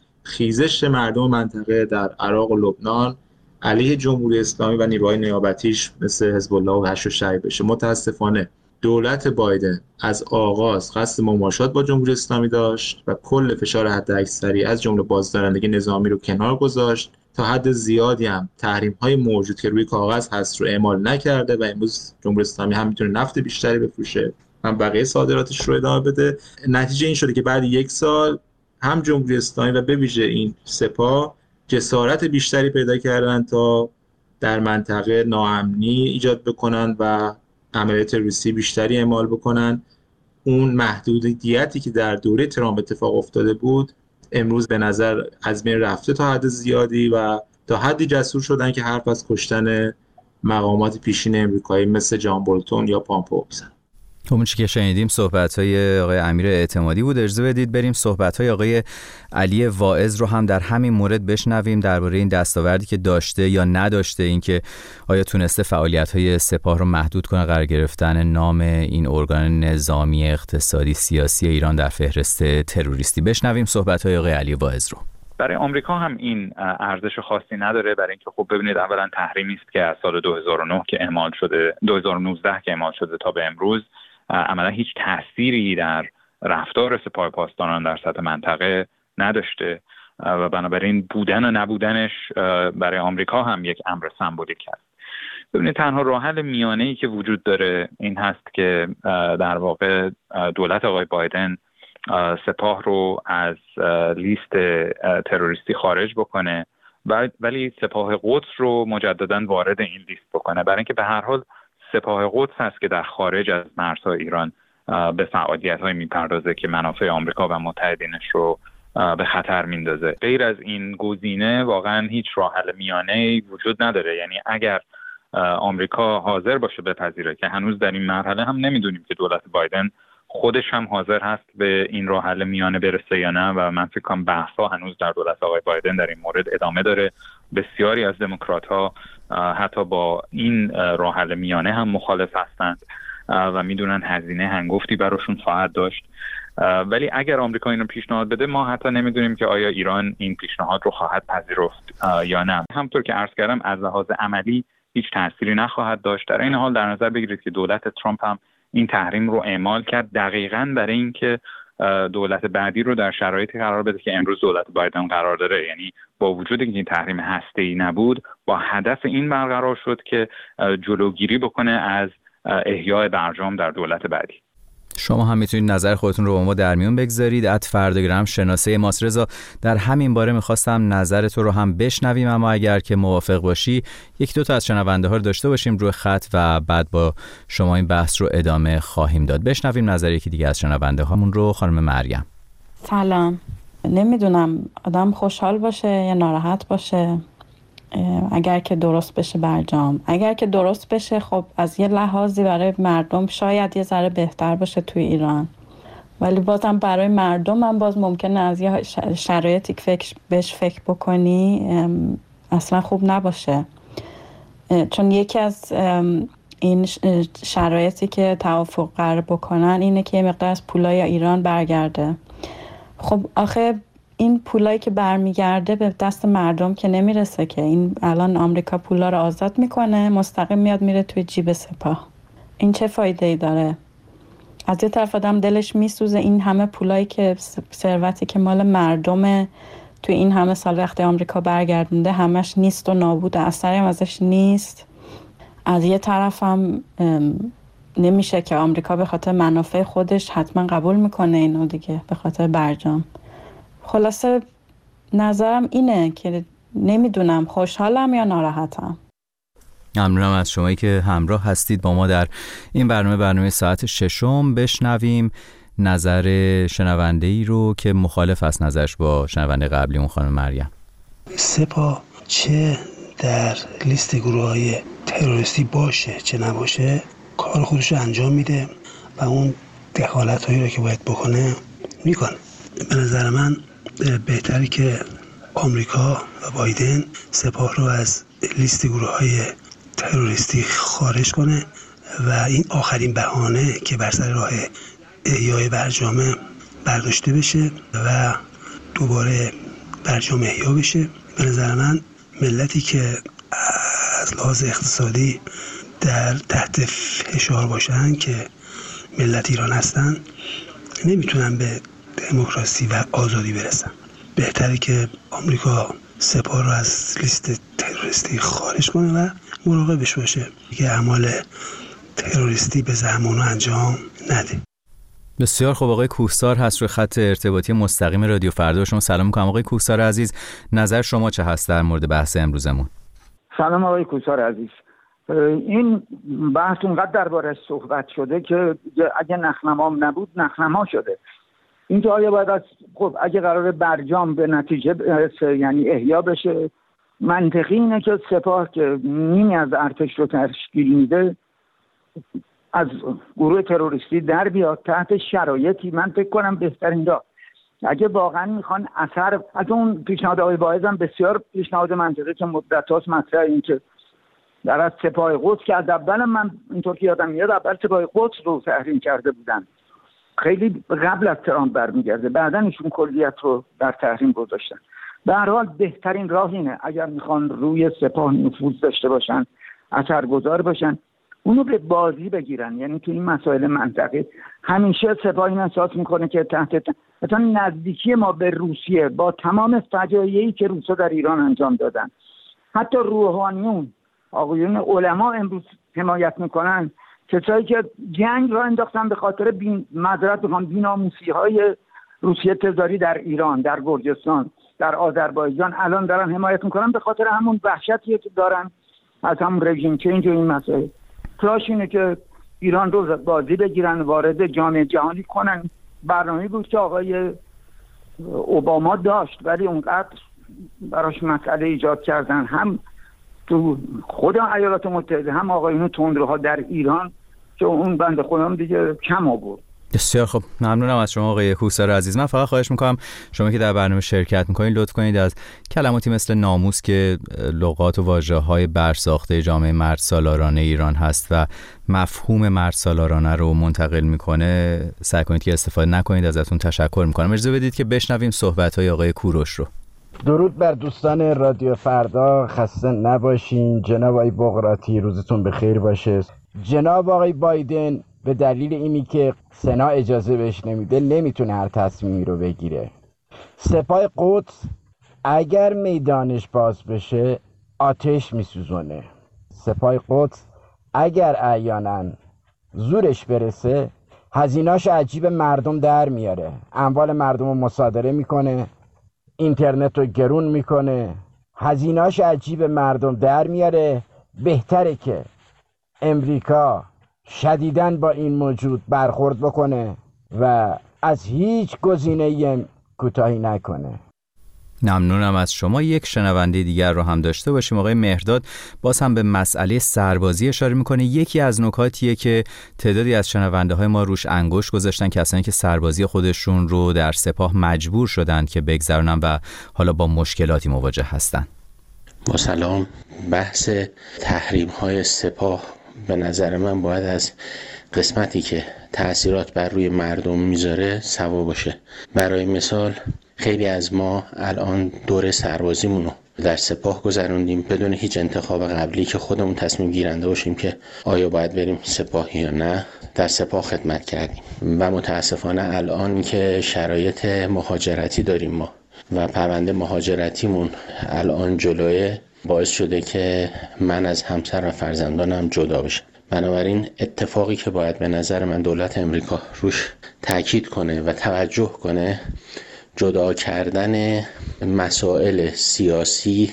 Speaker 10: خیزش مردم منطقه در عراق و لبنان علیه جمهوری اسلامی و نیروهای نیابتیش مثل حزب الله و حشد شعبی بشه. متاسفانه دولت بایدن از آغاز قصد مماشات با جمهوری اسلامی داشت و کل فشار حداکثری از جمله بازدارندگی نظامی رو کنار گذاشت. تا حد زیادی هم تحریم‌های موجود که روی کاغذ هست رو اعمال نکرده و امروز جمهوری اسلامی هم میتونه نفت بیشتری بفروشه، هم بقیه صادراتش رو ادامه بده. نتیجه این شده که بعد 1 سال هم جمهوری اسلامی و به ویژه این سپاه جسارت بیشتری پیدا کردن تا در منطقه ناامنی ایجاد بکنن و عملیات تروریستی بیشتری اعمال بکنن. اون محدودیتی که در دوره ترامپ اتفاق افتاده بود امروز به نظر از بین رفته تا حد زیادی و تا حدی جسور شدن که حرف از کشتن مقامات پیشین امریکایی مثل جان بولتون یا پامپئو بزنن.
Speaker 5: همون چی که شنیدیم صحبت‌های آقای امیر اعتمادی بود. اجازه بدید بریم صحبت‌های آقای علی واعظ رو هم در همین مورد بشنویم درباره این دستاوردی که داشته یا نداشته، اینکه آیا تونسته فعالیت‌های سپاه رو محدود کنه، قرار گرفتن نام این ارگان نظامی اقتصادی سیاسی ایران در فهرست تروریستی. بشنویم صحبت‌های آقای علی واعظ رو.
Speaker 9: برای آمریکا هم این ارزش خاصی نداره، برای اینکه خب ببینید اولا تحریمی است که از سال 2009 که اعمال شده، 2019 که اعمال شده تا به امروز عملا هیچ تأثیری در رفتار سپاه پاسداران در سطح منطقه نداشته و بنابراین بودن و نبودنش برای آمریکا هم یک امر سمبولیک است. ببینید تنها راه حل میانه‌ای که وجود داره این هست که در واقع دولت آقای بایدن سپاه رو از لیست تروریستی خارج بکنه ولی سپاه قدس رو مجددا وارد این لیست بکنه، برای اینکه به هر حال سپاه قدس هست که در خارج از مرزهای ایران به فعالیت‌های میپردازه که منافع آمریکا و متحدینش رو به خطر میندازه. غیر از این گزینه واقعا هیچ راه حل میانه‌ای وجود نداره. یعنی اگر آمریکا حاضر باشه بپذیره که هنوز در این مرحله هم نمیدونیم که دولت بایدن خودش هم حاضر هست به این راه حل میانه برسه یا نه و من فکر کنم بحث‌ها هنوز در دولت آقای بایدن در این مورد ادامه داره. بسیاری از دموکرات‌ها حتی با این راه حل میانه هم مخالف هستند و میدونن هزینه هنگفتی براشون خواهد داشت. ولی اگر آمریکا اینو پیشنهاد بده ما حتی نمیدونیم که آیا ایران این پیشنهاد رو خواهد پذیرفت یا نه. همونطور که عرض کردم از لحاظ عملی هیچ تأثیری نخواهد داشت. در این حال در نظر بگیرید که دولت ترامپ هم این تحریم رو اعمال کرد دقیقاً برای اینکه دولت بعدی رو در شرایطی قرار بده که امروز دولت بایدن قرار داره. یعنی با وجود اینکه این تحریم هسته‌ای نبود با هدف این برقرار شد که جلوگیری بکنه از احیای برجام در دولت بعدی.
Speaker 5: شما هم میتونید نظر خودتون رو با ما در میون بگذارید. @فرداگرام شناسه ماست. رضا، در همین باره میخواستم نظر تو رو هم بشنویم، اما اگر که موافق باشی یک دو تا از شنونده ها رو داشته باشیم روی خط و بعد با شما این بحث رو ادامه خواهیم داد. بشنویم نظر یکی دیگه از شنونده هامون رو. خانم مریم.
Speaker 14: سلام. نمیدونم آدم خوشحال باشه یا ناراحت باشه اگر که درست بشه برجام. اگر که درست بشه خب از یه لحاظی برای مردم شاید یه ذره بهتر باشه توی ایران، ولی بازم برای مردم هم باز ممکنه از یه شرایطی که بهش فکر بکنی اصلا خوب نباشه. چون یکی از این شرایطی که توافق قرار بکنن اینه که یه مقدار از پولای ایران برگرده. خب آخه این پولایی که برمیگرده به دست مردم که نمیرسه که. این الان آمریکا پولا رو آزاد میکنه مستقیم میاد میره توی جیب سپاه. این چه فایده ای داره؟ از یه طرف آدم دلش میسوزه این همه پولایی که ثروتی که مال مردمه توی این همه سال وقتی آمریکا برگردونده همش نیست و نابود، اثری هم ازش نیست. از یه طرف هم نمیشه که آمریکا به خاطر منافع خودش حتما قبول میکنه اینو دیگه به خاطر برجام. خلاصه نظرم اینه که نمیدونم خوشحالم یا ناراحتم.
Speaker 5: ممنونم از شمایی که همراه هستید با ما در این برنامه ساعت 6. بشنویم نظر شنونده‌ای رو که مخالف است نظرش با شنونده قبلیمون خانم مریم.
Speaker 15: سپاه چه در لیست گروه‌های تروریستی باشه چه نباشه کار خودش رو انجام میده و اون دخالت‌هایی رو که باید بکنه میکنه. به نظر من بهتری که آمریکا و بایدن سپاه رو از لیست گروه‌های تروریستی خارج کنه و این آخرین بهانه که بر سر راه احیای برجام برداشته بشه و دوباره برجام احیا بشه. به نظر من ملتی که از لحاظ اقتصادی در تحت فشار باشن که ملت ایران هستن نمیتونن به دموکراسی و آزادی برسن. بهتره که آمریکا سپاه رو از لیست تروریستی خارج کنه و مراقبش باشه که اعمال تروریستی به زحمانو انجام نده.
Speaker 5: بسیار خوب. آقای کوهسار هست روی خط ارتباطی مستقیم رادیو فردا. شما سلام می‌کنم آقای کوهسار عزیز، نظر شما چه هست در مورد بحث امروزمون؟
Speaker 16: سلام آقای کوهسار عزیز. این بحث اونقدر دربارش صحبت شده که اگه نخنمام نبود نخنما شده. این که آیا باید از خب اگه قرار برجام به نتیجه برسه یعنی احیا بشه، منطقی اینه که سپاه که نیمی از ارتش رو تشکیل میده از گروه تروریستی در بیاد تحت شرایطی من فکر کنم بهترین راه. اگه واقعا میخوان اثر از اون پیشنهاد آقای باعث هم بسیار پیشنهاد منطقی که مدت هاست مطرح این که در از سپاه قدس که از اول من اینطور که یادم میاد اول سپاه قدس رو تحریم کرده بودن، خیلی قبل از ترامپ برمیگرده، بعدن ایشون کلیت رو در تحریم گذاشتن. به هر حال بهترین راه اینه اگر میخوان روی سپاه نفوذ داشته باشن اثرگذار باشن اونو به بازی بگیرن. یعنی تو این مسائل منطقی همیشه سپاه این احساس میکنه که مثلا نزدیکی ما به روسیه با تمام فجایعی که روسا در ایران انجام دادن، حتی روحانیون آقایون علما امروز حمایت میکنن، کسایی که جنگ را انداختن به خاطر بی‌ناموسی‌های روسیه تزاری در ایران، در گرجستان، در آذربایجان الان دارن حمایت میکنن به خاطر همون وحشتی که دارن از همون رژیم چنج و این مسائل. تلاش اینه که ایران رو بازی بگیرن، وارد جامعه جهانی کنن. برنامه‌ای بود که آقای اوباما داشت، ولی اونقدر براش مسئله ایجاد کردن هم تو خود ایالات متحده هم آقایون تندروها در ایران که اون بنده خودم دیگه کم آورد.
Speaker 5: بسیار خب، ممنونم از شما آقای کوهسار عزیز. من فقط خواهش میکنم شما که در برنامه شرکت میکنید لطف کنید از کلماتی مثل ناموس که لغات و واژه‌های برساخته جامعه مرد سالارانه ایران هست و مفهوم مرد سالارانه رو منتقل میکنه سعی کنید که استفاده نکنید. ازتون تشکر میکنم. اجازه بدید که بشنویم صحبت‌های آقای کوروش رو.
Speaker 17: درود بر دوستان رادیو فردا، خسته نباشین. جناب آقای بقراطی روزتون بخیر باشه. جناب آقای بایدن به دلیل اینی که سنا اجازه بهش نمیده نمیتونه هر تصمیمی رو بگیره. سپاه قدس اگر میدانش باز بشه آتش میسوزونه. سپاه قدس اگر احیانا زورش برسه هزینه‌اش عجیب مردم در میاره، اموال مردم رو مصادره میکنه، اینترنت رو گرون میکنه، هزینه‌اش عجیب مردم در میاره. بهتره که امریکا شدیداً با این موجود برخورد بکنه و از هیچ گزینه‌ای کوتاهی نکنه.
Speaker 5: ممنونم از شما. یک شنونده دیگر رو هم داشته باشیم. آقای مهرداد باز هم به مسئله سربازی اشاره میکنه. یکی از نکاتیه که تعدادی از شنونده های ما روش انگشت گذاشتن، کسانی که سربازی خودشون رو در سپاه مجبور شدن که بگذرونن و حالا با مشکلاتی مواجه هستن.
Speaker 18: با سلام. بحث تحریم های سپاه به نظر من باید از قسمتی که تأثیرات بر روی مردم میذاره سوا باشه. برای مثال خیلی از ما الان دوره سربازیمون رو در سپاه گذروندیم بدون هیچ انتخاب قبلی که خودمون تصمیم گیرنده باشیم که آیا باید بریم سپاه یا نه. در سپاه خدمت کردیم و متاسفانه الان که شرایط مهاجرتی داریم ما و پرونده مهاجرتیمون الان جلوه، باعث شده که من از همسر و فرزندانم جدا بشم. بنابراین اتفاقی که باید به نظر من دولت امریکا روش تاکید کنه و توجه کنه جدا کردن مسائل سیاسی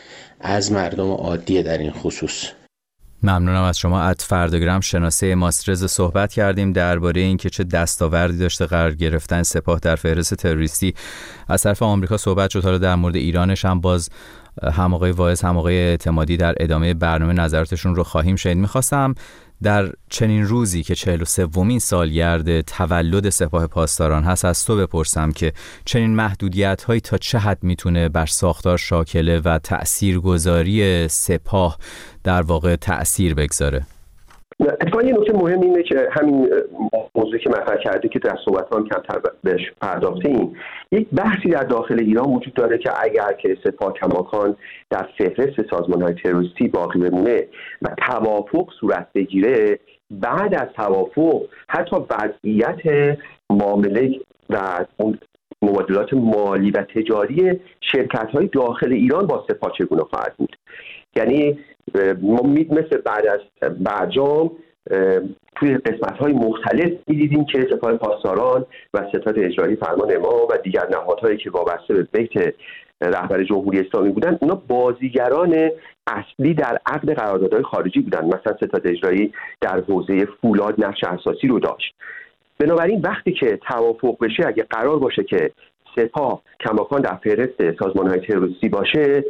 Speaker 18: از مردم عادی در این خصوص.
Speaker 5: ممنونم از شما. ات فرداگرام شناسه ماسترز صحبت کردیم درباره این که چه دستاوردی داشته قرار گرفتن سپاه در فهرست تروریستی از طرف آمریکا صحبت شد. حالا در مورد ایرانش هم باز هم آقای واعظ هم آقای اعتمادی در ادامه برنامه نظراتشون رو خواهیم شنید. میخواستم در چنین روزی که 43مین سالگرد تولد سپاه پاسداران هست از تو بپرسم که چنین محدودیت‌هایی تا چه حد میتونه بر ساختار شاکله و تأثیرگذاری سپاه در واقع تأثیر بگذاره؟
Speaker 3: اتفاقا یه نکته مهم اینه که همین موضوعی که مطرح کرده که در صحبت هم کمتر بهش پرداختیم، یک بحثی در داخل ایران وجود داره که اگر که سپاه کماکان در فهرست سازمان‌های تروریستی باقی بمونه و توافق صورت بگیره، بعد از توافق حتی وضعیت معامله و مبادلات مالی و تجاری شرکت‌های داخل ایران با سپاه چگونه خواهد بود. یعنی ما مثل بعد از برجام توی قسمت‌های مختلف می‌دیدیم که سپاه پاسداران و ستاد اجرایی فرمان امام و دیگر نهادهایی که وابسته به بیت رهبر جمهوری اسلامی بودن، اونا بازیگران اصلی در عقد قراردادهای خارجی بودن. مثلا ستاد اجرایی در حوزه فولاد نقش اساسی رو داشت. بنابراین وقتی که توافق بشه، اگه قرار باشه که سپاه کماکان در فهرست سازمان‌های تروریستی باشه،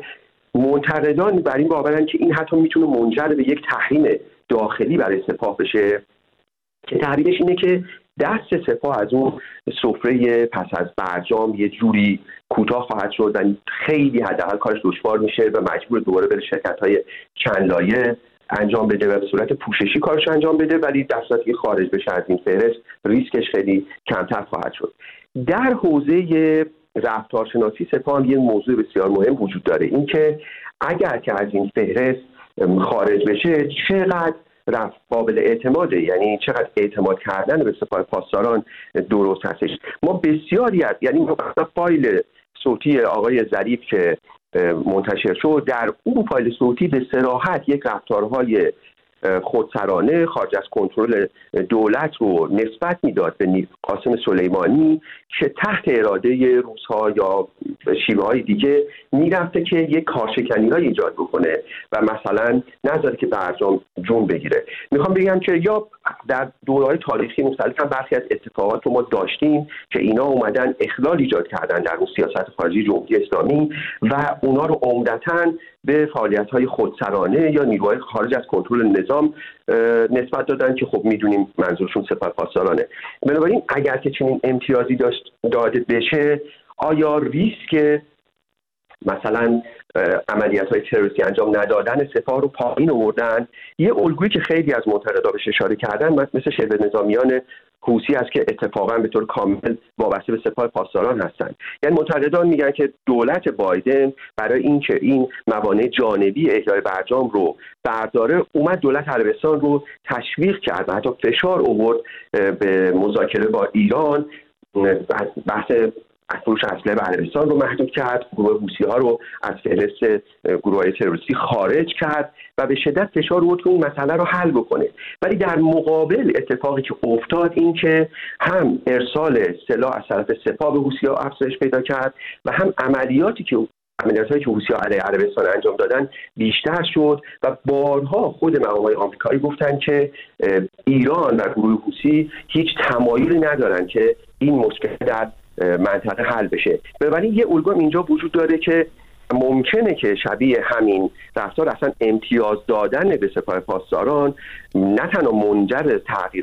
Speaker 3: منتقدان بر این باورن که این حتی میتونه منجر به یک تحریم داخلی برای سپاه بشه که تحریمش اینه که دست سپاه از اون سفره پس از برجام یه جوری کوتاه خواهد شد و خیلی حداقل کارش دشوار میشه و مجبور دوباره بره شرکت‌های چند لایه انجام بده و به صورت پوششی کارش انجام بده، ولی در صورتی که خارج بشه از این فهرست ریسکش خیلی کمتر خواهد شد. در حوزه رفتارشناسی سپاه یه موضوع بسیار مهم وجود داره، این که اگر که از این فهرست خارج بشه چقدر قابل اعتماده، یعنی چقدر اعتماد کردن به سپاه پاسداران درست هستش. ما بسیاری از فایل صوتی آقای ظریف که منتشر شد، در اون فایل صوتی به صراحت یک رفتارهای خودسرانه خارج از کنترل دولت رو نسبت میداد به قاسم سلیمانی که تحت اراده روس‌ها یا شیوه‌های دیگه میرفته که یک کارشکنی‌های ایجاد بکنه و مثلا نذاره که برجام جون بگیره. میخوام بگم که یا در دوره‌های تاریخی مختلف هم برخی از اتفاقات رو ما داشتیم که اینا اومدن اخلال ایجاد کردن در اون سیاست خارجی جمهوری اسلامی و اونا رو عمدتاً به فعالیت‌های خودسرانه یا نیروهای خارج از کنترل نظام نسبت دادن که خب میدونیم منظورشون سپاه پاسدارانه. بنابراین اگر که چنین امتیازی داده بشه، آیا ریسک مثلا عملیات‌های تروریستی انجام ندادن سپاه رو پایین آوردن؟ یه الگویی که خیلی از منتقدا بهش اشاره کردن مثل شبه نظامیان حوثی است که اتفاقا به طور کامل وابسته به سپاه پاسداران هستند. یعنی منتقدان میگن که دولت بایدن برای اینکه این موانع جانبی احیای برجام رو برداره، اومد دولت عربستان رو تشویق کرد و حتی فشار آورد به مذاکره با ایران. بحث فروش اسلحه به عربستان رو محدود کرد، گروه حوثی‌ها رو از فهرست گروه‌های تروریستی خارج کرد و به شدت فشار آورد که این مسئله رو حل بکنه. ولی در مقابل اتفاقی که افتاد این که هم ارسال سلاح از طرف سپاه به حوثی‌ها افزایش پیدا کرد و هم عملیاتی که حوثی‌ها علیه عربستان انجام دادن بیشتر شد و بارها خود مقام‌های آمریکایی گفتن که ایران و گروه حوثی هیچ تمایلی ندارن که این مشکل در منطقه حل بشه. بنابراین یه الگو اینجا وجود داره که ممکنه که شبیه همین رفتار اصلا امتیاز دادن به سپاه پاسداران نه تنها منجر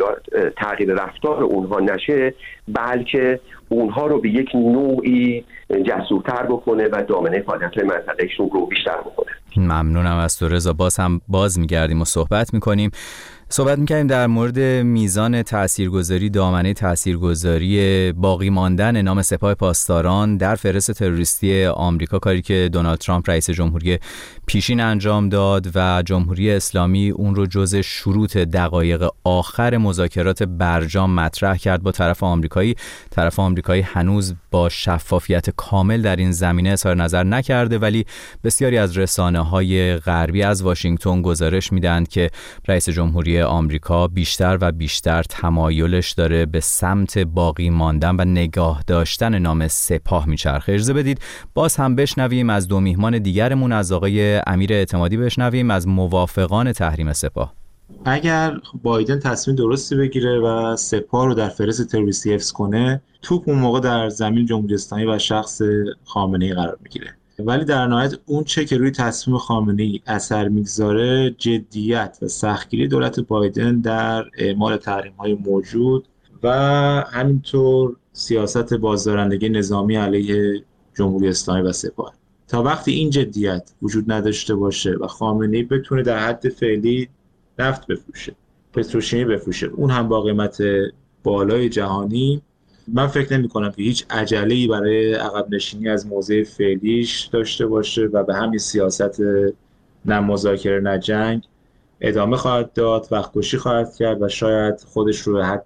Speaker 3: تغییر رفتار اونها نشه، بلکه اونها رو به یک نوعی جسورتر بکنه و دامنه فعالیت‌های منطقه‌شون رو بیشتر بکنه.
Speaker 5: ممنونم از تو رضا. باز می‌گردیم و صحبت می‌کنیم در مورد میزان تاثیرگذاری، دامنه تاثیرگذاری باقی ماندن نام سپاه پاسداران در فهرست تروریستی آمریکا، کاری که دونالد ترامپ رئیس جمهوری پیشین انجام داد و جمهوری اسلامی اون رو جزء شروط دقایق آخر مذاکرات برجام مطرح کرد با طرف آمریکایی. طرف آمریکایی هنوز با شفافیت کامل در این زمینه اظهار نظر نکرده، ولی بسیاری از رسانه‌های غربی از واشنگتن گزارش میدن که رئیس جمهوری آمریکا بیشتر و بیشتر تمایلش داره به سمت باقی ماندن و نگاه داشتن نام سپاه میچرخه. اجازه بدید باز هم بشنویم از دو میهمان دیگرمون، از آقای امیر اعتمادی بشنویم از موافقان تحریم سپاه.
Speaker 10: اگر بایدن تصمیم درستی بگیره و سپاه رو در فهرست تروریستی حفظ کنه، توپ اون موقع در زمین جمهوری اسلامی و شخص خامنه‌ای قرار میگیره. ولی در نهایت اون چه که روی تصمیم خامنه‌ای اثر میگذاره جدیت و سختگیری دولت بایدن در اعمال تحریم‌های موجود و همینطور سیاست بازدارندگی نظامی علیه جمهوری اسلامی و سپاه. تا وقتی این جدیت وجود نداشته باشه و خامنه‌ای بتونه در حد فعلی نفت بفروشه، پتروشیمی بفروشه، اون هم با قیمت بالای جهانی، من فکر نمی کنم که هیچ عجله‌ای برای عقب نشینی از موضع فعلیش داشته باشه و به همین سیاست نه مذاکره نه جنگ ادامه خواهد داد، وقت کشی خواهد کرد و شاید خودش رو به حد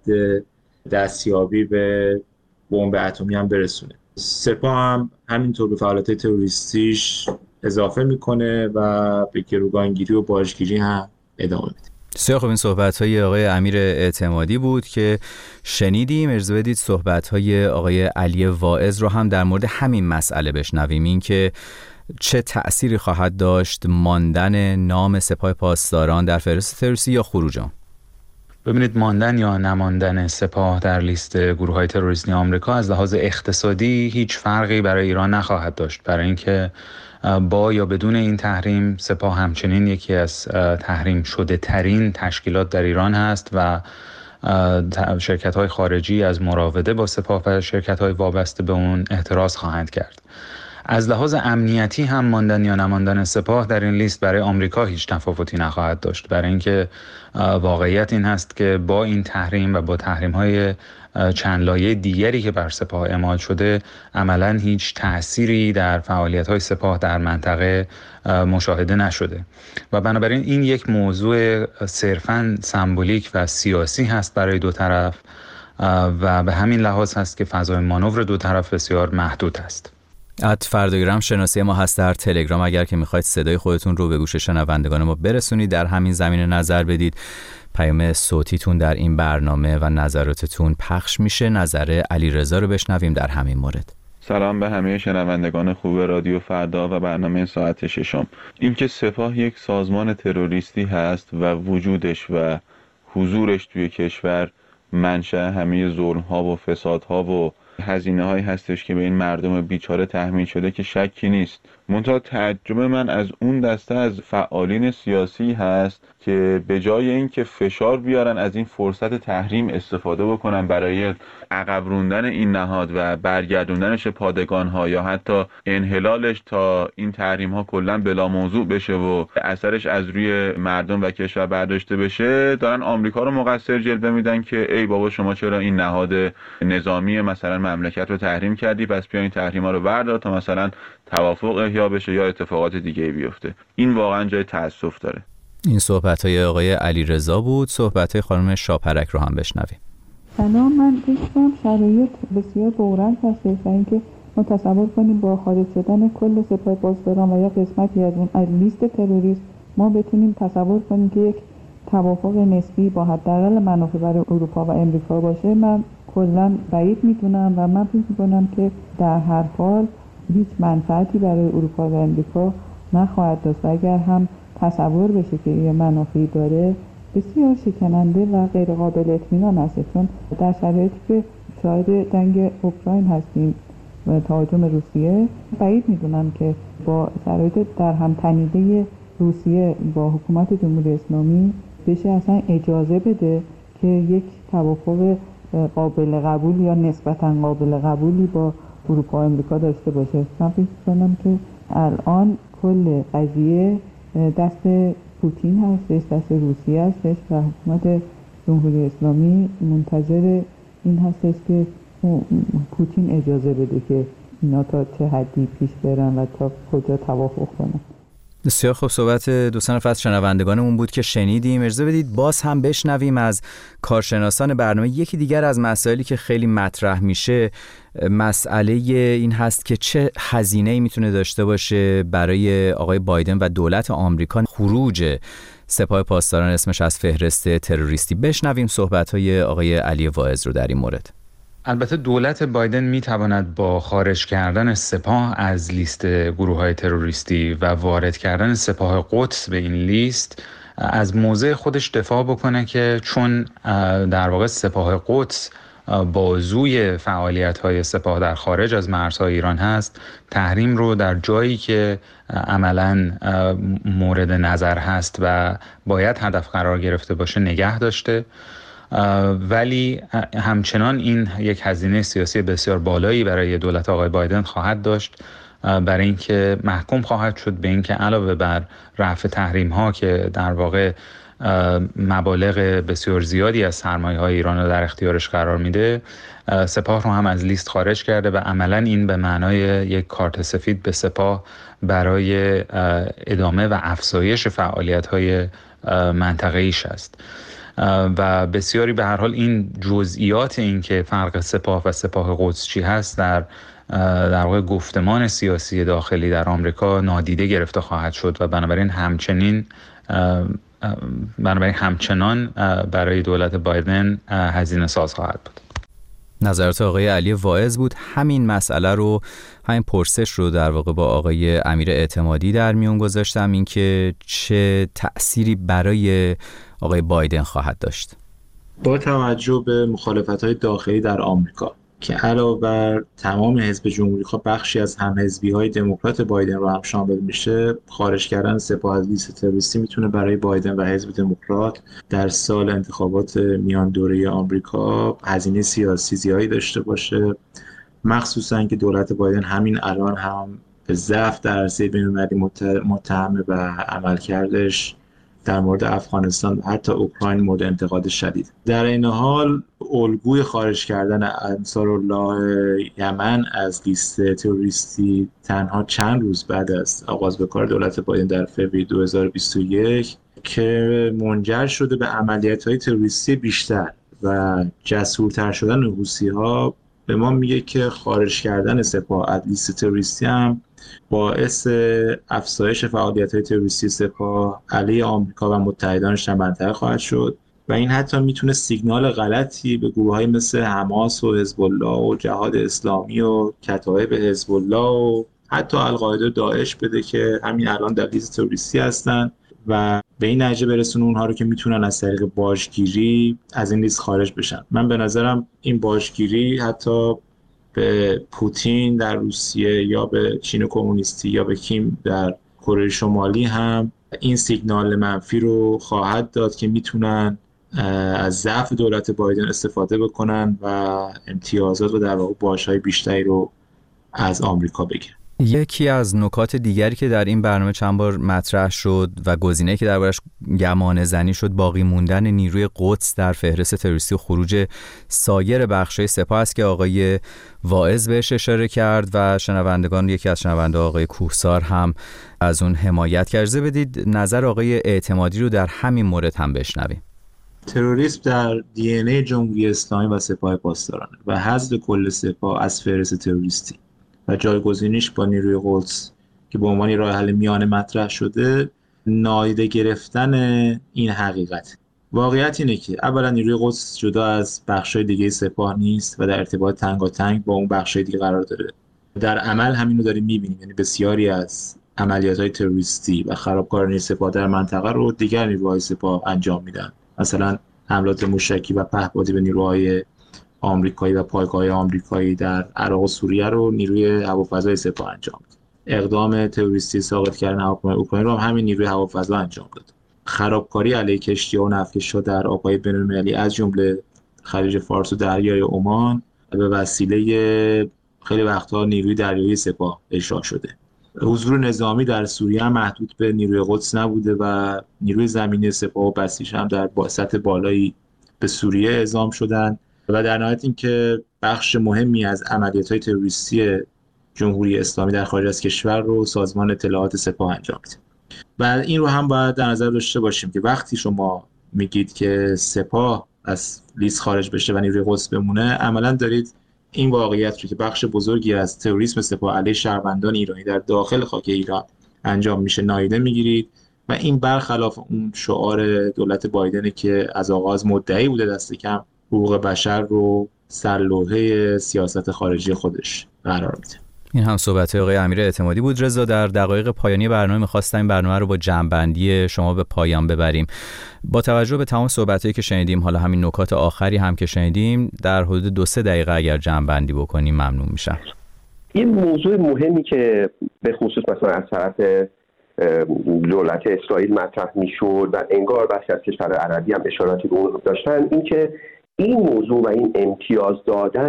Speaker 10: دستیابی به بمب اتمی هم برسونه. سپاه هم همینطور به فعالیت تروریستیش اضافه میکنه و به گروگانگیری و باجگیری هم ادامه میده.
Speaker 5: بسیار خوب، این صحبت‌های آقای امیر اعتمادی بود که شنیدیم. اجازه بدید صحبت‌های آقای علی واعظ رو هم در مورد همین مسئله بشنویم، این که چه تأثیری خواهد داشت ماندن نام سپاه پاسداران در فهرست تروریستی یا خروج آن.
Speaker 9: ببینید، ماندن یا نماندن سپاه در لیست گروه‌های تروریستی آمریکا از لحاظ اقتصادی هیچ فرقی برای ایران نخواهد داشت، برای اینکه با یا بدون این تحریم سپاه همچنین یکی از تحریم شده ترین تشکیلات در ایران هست و شرکت‌های خارجی از مراوده با سپاه و شرکت‌های وابسته به اون احتراز خواهند کرد. از لحاظ امنیتی هم ماندن یا نماندن سپاه در این لیست برای آمریکا هیچ تفاوتی نخواهد داشت، برای اینکه واقعیت این هست که با این تحریم و با تحریم‌های چند لایه دیگری که بر سپاه اعمال شده عملاً هیچ تأثیری در فعالیت‌های سپاه در منطقه مشاهده نشده و بنابراین این یک موضوع صرفاً سمبولیک و سیاسی هست برای دو طرف و به همین لحاظ هست که فضای مانور دو طرف بسیار محدود است.
Speaker 5: @فرداگرام شناسی ما هست در تلگرام. اگر که میخواید صدای خودتون رو به گوش شنوندگان ما برسونید، در همین زمینه نظر بدید، پیام صوتیتون در این برنامه و نظراتتون پخش میشه. نظر علیرضا رو بشنویم در همین مورد.
Speaker 19: سلام به همه شنوندگان خوب رادیو فردا و برنامه ساعت ششم. این که سپاه یک سازمان تروریستی هست و وجودش و حضورش توی کشور منشأ همه ظلم‌ها و فسادها و هزینه‌هایی هستش که به این مردم بیچاره تحمیل شده که شکی نیست. منتها تعجب من از اون دسته از فعالین سیاسی هست که به جای اینکه فشار بیارن از این فرصت تحریم استفاده بکنن برای عقب روندن این نهاد و برگردوندنش پادگان‌ها یا حتی انحلالش تا این تحریم‌ها کلاً بلا موضوع بشه و اثرش از روی مردم و کشور برداشته بشه، دارن آمریکا رو مقصر جلوه میدن که ای بابا شما چرا این نهاد نظامی مثلا مملکت رو تحریم کردی، پس بیا این تحریم‌ها رو بردار تا مثلا توافق احیا بشه یا اتفاقات دیگه بیفته. این واقعا جای تأسف داره.
Speaker 5: این صحبت‌های آقای علیرضا بود. صحبت‌های خانم شاپرک رو هم بشنویم.
Speaker 20: سلام، من فکرم شرایط بسیار بورنگ هستش و اینکه ما تصور کنیم با خارج شدن کل سپاه پاسداران و یا قسمتی از اون از لیست تروریست ما بتونیم تصور کنیم که یک توافق نسبی با حداقل منافع برای اروپا و امریکا باشه، من کلا بعید میدونم و من فکر می‌کنم که در هر حال هیچ منفعتی برای اروپا و امریکا نخواهد داشت و اگر هم تصور بشه که یه منافعی داره بسیار شکننده و غیر قابل اطمینان است، چون در شرایطی که شاهد جنگ اوکراین هستیم و تهاجم روسیه، بعید میدونم که با شرایط در هم تنیده روسیه با حکومت جمهوری اسلامی بشه اصلا اجازه بده که یک توافق قابل قبول یا نسبتاً قابل قبولی با اروپا و امریکا داشته باشه. من فکر کنم که الان کل قضیه دست پوتین هستش، دست روسیه هستش و حکومت جمهوری اسلامی منتظر این هستش که پوتین اجازه بده که اینا تا چه حدی پیش برن و تا کجا توافق کنن.
Speaker 5: بسیار خوب، صحبت دوستان از شنوندگانمون بود که شنیدیم. اجازه بدید باز هم بشنویم از کارشناسان برنامه. یکی دیگر از مسائلی که خیلی مطرح میشه مسئله این هست که چه هزینه‌ای میتونه داشته باشه برای آقای بایدن و دولت آمریکا خروج سپاه پاسداران اسمش از فهرست تروریستی. بشنویم صحبت‌های آقای علی واعظ رو در این مورد.
Speaker 9: البته دولت بایدن میتواند با خارج کردن سپاه از لیست گروه‌های تروریستی و وارد کردن سپاه قدس به این لیست از موضع خودش دفاع بکنه که چون در واقع سپاه قدس بازوی فعالیت‌های سپاه در خارج از مرزهای ایران هست، تحریم رو در جایی که عملاً مورد نظر هست و باید هدف قرار گرفته باشه نگه داشته، ولی همچنان این یک هزینه سیاسی بسیار بالایی برای دولت آقای بایدن خواهد داشت، برای اینکه محکوم خواهد شد به اینکه علاوه بر رفع تحریم ها که در واقع مبالغ بسیار زیادی از سرمایه‌های ایران رو در اختیارش قرار میده، سپاه رو هم از لیست خارج کرده و عملاً این به معنای یک کارت سفید به سپاه برای ادامه و افزایش فعالیت‌های منطقه‌ایش است. و بسیاری به هر حال این جزئیات این که فرق سپاه و سپاه قدس چی هست در واقع گفتمان سیاسی داخلی در آمریکا نادیده گرفته خواهد شد و بنابراین همچنان برای دولت بایدن هزینه ساز خواهد بود.
Speaker 5: نظرات آقای علی واعظ بود. همین مسئله رو، همین پرسش رو در واقع با آقای امیر اعتمادی در میون گذاشتم، این که چه تأثیری برای آقای بایدن خواهد داشت.
Speaker 10: با توجه به مخالفت‌های داخلی در آمریکا که علاوه بر تمام حزب جمهوری‌خواه بخشی از همحزبی‌های دموکرات بایدن رو هم شامل میشه، خارج کردن سپاه از لیست تروریستی میتونه برای بایدن و حزب دموکرات در سال انتخابات میان دوره آمریکا هزینه سیاسی زیادی داشته باشه، مخصوصا که دولت بایدن همین الان هم به ضعف در عرصه بین‌المللی متهمه و عملکردش در مورد افغانستان و حتی اوکراین مورد انتقاد شدید. در این حال الگوی خارج کردن انصارالله یمن از لیست تروریستی تنها چند روز بعد از آغاز به کار دولت بایدن در فوریه 2021 که منجر شده به عملیات‌های تروریستی بیشتر و جسورتر شدن حوثی‌ها به ما میگه که خارج کردن سپاه از لیست تروریستی هم باعث افزایش فعالیت‌های تروریستی سپاه علیه آمریکا و متحدانش در منطقه خواهد شد و این حتی میتونه سیگنال غلطی به گروه‌های مثل حماس و حزب الله و جهاد اسلامی و کتایب حزب الله و حتی القاعده و داعش بده که همین الان در لیست تروریستی هستن و به این نتیجه برسونه اونها رو که میتونن از طریق باجگیری از این لیست خارج بشن. من به نظرم این باجگیری حتی به پوتین در روسیه یا به چین کمونیستی یا به کیم در کره شمالی هم این سیگنال منفی رو خواهد داد که میتونن از ضعف دولت بایدن استفاده بکنن و امتیازات و در واقع باج‌های بیشتری رو از آمریکا بگیرن.
Speaker 5: یکی از نکات دیگری که در این برنامه چند بار مطرح شد و گزینه‌ای که دربارش گمانه زنی شد باقی موندن نیروی قدس در فهرست تروریستی و خروج سایر بخش‌های سپاه است که آقای واعظ بهش اشاره کرد و شنوندگان، یکی از شنونده آقای کوهسار هم از اون حمایت کرده. بدید نظر آقای اعتمادی رو در همین مورد هم بشنویم.
Speaker 10: تروریسم در دی ان ای جمهوری اسلامی و سپاه پاسدارانه و حذف کل سپاه از فهرست تروریستی و جایگزینیش با نیروی قدس که به عنوان راه حل میانه مطرح شده نادیده گرفتن این حقیقت. واقعیت اینه که اولا نیروی قدس جدا از بخشای دیگه سپاه نیست و در ارتباط تنگاتنگ با اون بخشای دیگه قرار داره. در عمل همین رو داریم می‌بینیم، یعنی بسیاری از عملیات‌های تروریستی و خرابکارانه سپاه در منطقه رو دیگر نیروهای سپاه انجام میدن. مثلا حملات موشکی و پهپادی به نیروهای آمریکایی و پایگاه‌های آمریکایی در عراق و سوریه رو نیروی هوافضای سپاه انجام داد. اقدام تروریستی ساقط کردن هواپیمای اوکراین رو هم همین نیروی هوافضا انجام داد. خرابکاری علیه کشتی‌ها و نفتکشی‌ها در آب‌های بین‌المللی از جمله خلیج فارس و دریای عمان به وسیله خیلی وقت‌ها نیروی دریایی سپاه اجرا شده. حضور نظامی در سوریه هم محدود به نیروی قدس نبوده و نیروی زمینی سپاه و بسیج هم در سطح بالایی به سوریه اعزام شدند و در نهایت اینکه بخش مهمی از عملیات‌های تروریستی جمهوری اسلامی در خارج از کشور رو سازمان اطلاعات سپاه انجام میده. و این رو هم باید در نظر داشته باشیم که وقتی شما میگید که سپاه از لیست خارج بشه و نیروی قدس بمونه، عملاً دارید این واقعیت رو که بخش بزرگی از تروریسم سپاه علیه شهروندان ایرانی در داخل خاک ایران انجام میشه نادیده میگیرید و این برخلاف اون شعار دولت بایدنه که از آغاز مدعی بوده دست کم حقوق بشر رو سرلوحه سیاست خارجی خودش قرار میده.
Speaker 5: این هم صحبت آقای امیر اعتمادی بود. رضا، در دقایق پایانی برنامه می‌خواستم این برنامه رو با جمع‌بندی شما به پایان ببریم. با توجه به تمام صحبتایی که شنیدیم، حالا همین نکات آخری هم که شنیدیم، در حدود 2-3 دقیقه اگر جمع‌بندی بکنیم ممنون میشم.
Speaker 3: این موضوع مهمی که به خصوص مثلا از طرف دولت اسرائیل مطرح میشد و انگار بخشی از کشورهای عربی هم اشاراتی به اون داشتن، این که این موضوع و این امتیاز دادن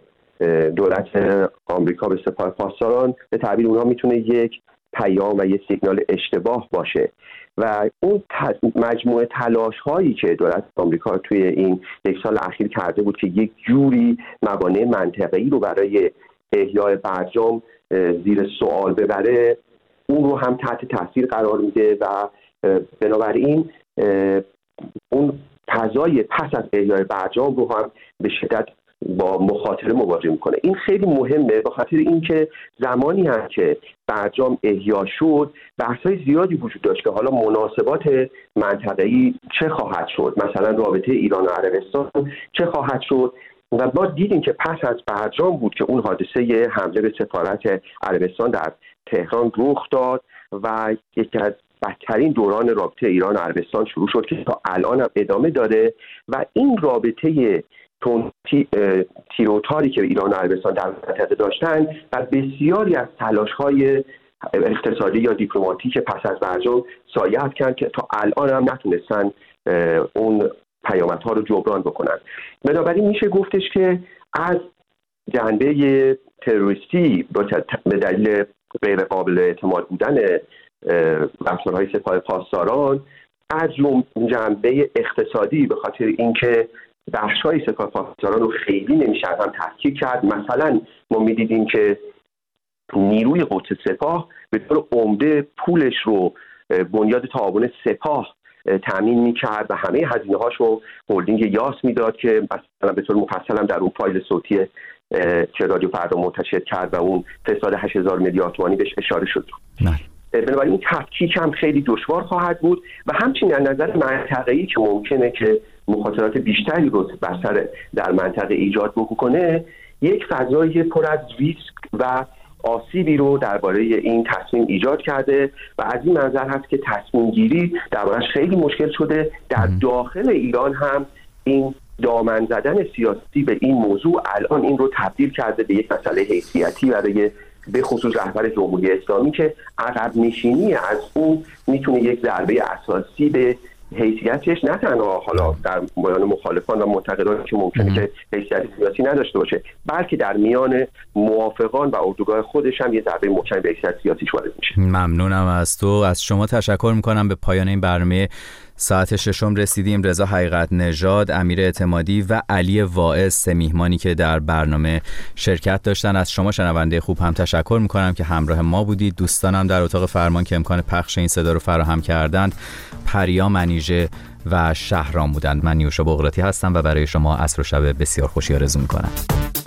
Speaker 3: دولت آمریکا به سپاه پاسداران به تعبیر اونها میتونه یک پیام و یک سیگنال اشتباه باشه و اون مجموعه تلاش هایی که دولت آمریکا توی این 1 سال اخیر کرده بود که یک جوری موانع منطقه‌ای رو برای احیای برجام زیر سوال ببره، اون رو هم تحت تاثیر قرار میده و بنابراین اون فضای پس از احیای برجام رو هم به شدت با مخاطره مواجه میکنه. این خیلی مهمه به خاطر اینکه زمانی هم که برجام احیا شد بحث‌های زیادی وجود داشت که حالا مناسبات منطقه‌ای چه خواهد شد، مثلا رابطه ایران و عربستان چه خواهد شد و ما دیدیم که پس از برجام بود که اون حادثه حمله به سفارت عربستان در تهران رخ داد و یکی از بدترین دوران رابطه ایران و عربستان شروع شد که تا الان هم ادامه داره و این رابطه تیروتاری که ایران و عربستان در منطقه داشتن و بسیاری از تلاش‌های اقتصادی یا دیپلماتیک پس از برجام سایه افکند که تا الان هم نتونستن اون پیامدها رو جبران بکنن. بنابراین میشه گفتش که از جنبه تروریستی به دلیل غیر قابل اعتماد بودن رفتارهای سپاه پاسداران، از جنبه اقتصادی به خاطر اینکه بخش‌های سپاه پاسداران رو خیلی نمیشه هم تفکیک کرد. مثلا ما می‌دیدیم که نیروی قدس سپاه به طور عمده پولش رو بنیاد تعاون سپاه تامین می‌کرد و همه هزینه‌هاش رو هلدینگ یاس میداد که مثلا به طور مفصل هم در اون فایل صوتی که رادیو فردا منتشر کرد و اون فساد 8000 میلیارد تومانی بهش اشاره شد. بنابراین این تفکیک هم خیلی دشوار خواهد بود و همچنین از نظر منطقه‌ای که ممکنه که مخاطرات بیشتری رو در منطقه ایجاد بکنه، یک فضای پر از ریسک و آسیبی رو درباره این تصمیم ایجاد کرده و از این منظر هست که تصمیم گیری دربارش خیلی مشکل شده. در داخل ایران هم این دامن زدن سیاسی به این موضوع الان این رو تبدیل کرده به یک مسئله حیثیتی برای به خصوص رهبر جمهوری اسلامی که عقب نشینی از اون میتونه یک ضربه اساسی به حیثیتش، نه تنها حالا در میان مخالفان و منتقدانی که ممکنه که حیثیت سیاسی نداشته باشه، بلکه در میان موافقان و اردوگاه خودش هم یه ضربه محکم به حیثیت سیاسیش وارد میشه.
Speaker 5: ممنونم از تو. از شما تشکر میکنم. به پایان این برنامه ساعت ششم رسیدیم. رضا حقیقت نژاد، امیر اعتمادی و علی واعظ، سه میهمانی که در برنامه شرکت داشتن. از شما شنونده خوب هم تشکر میکنم که همراه ما بودید. دوستانم در اتاق فرمان که امکان پخش این صدا رو فراهم کردند، پریا منیژه و شهرام بودند. من نیوشا بغراتی هستم و برای شما عصر و شب بسیار خوشی آرزو میکنم.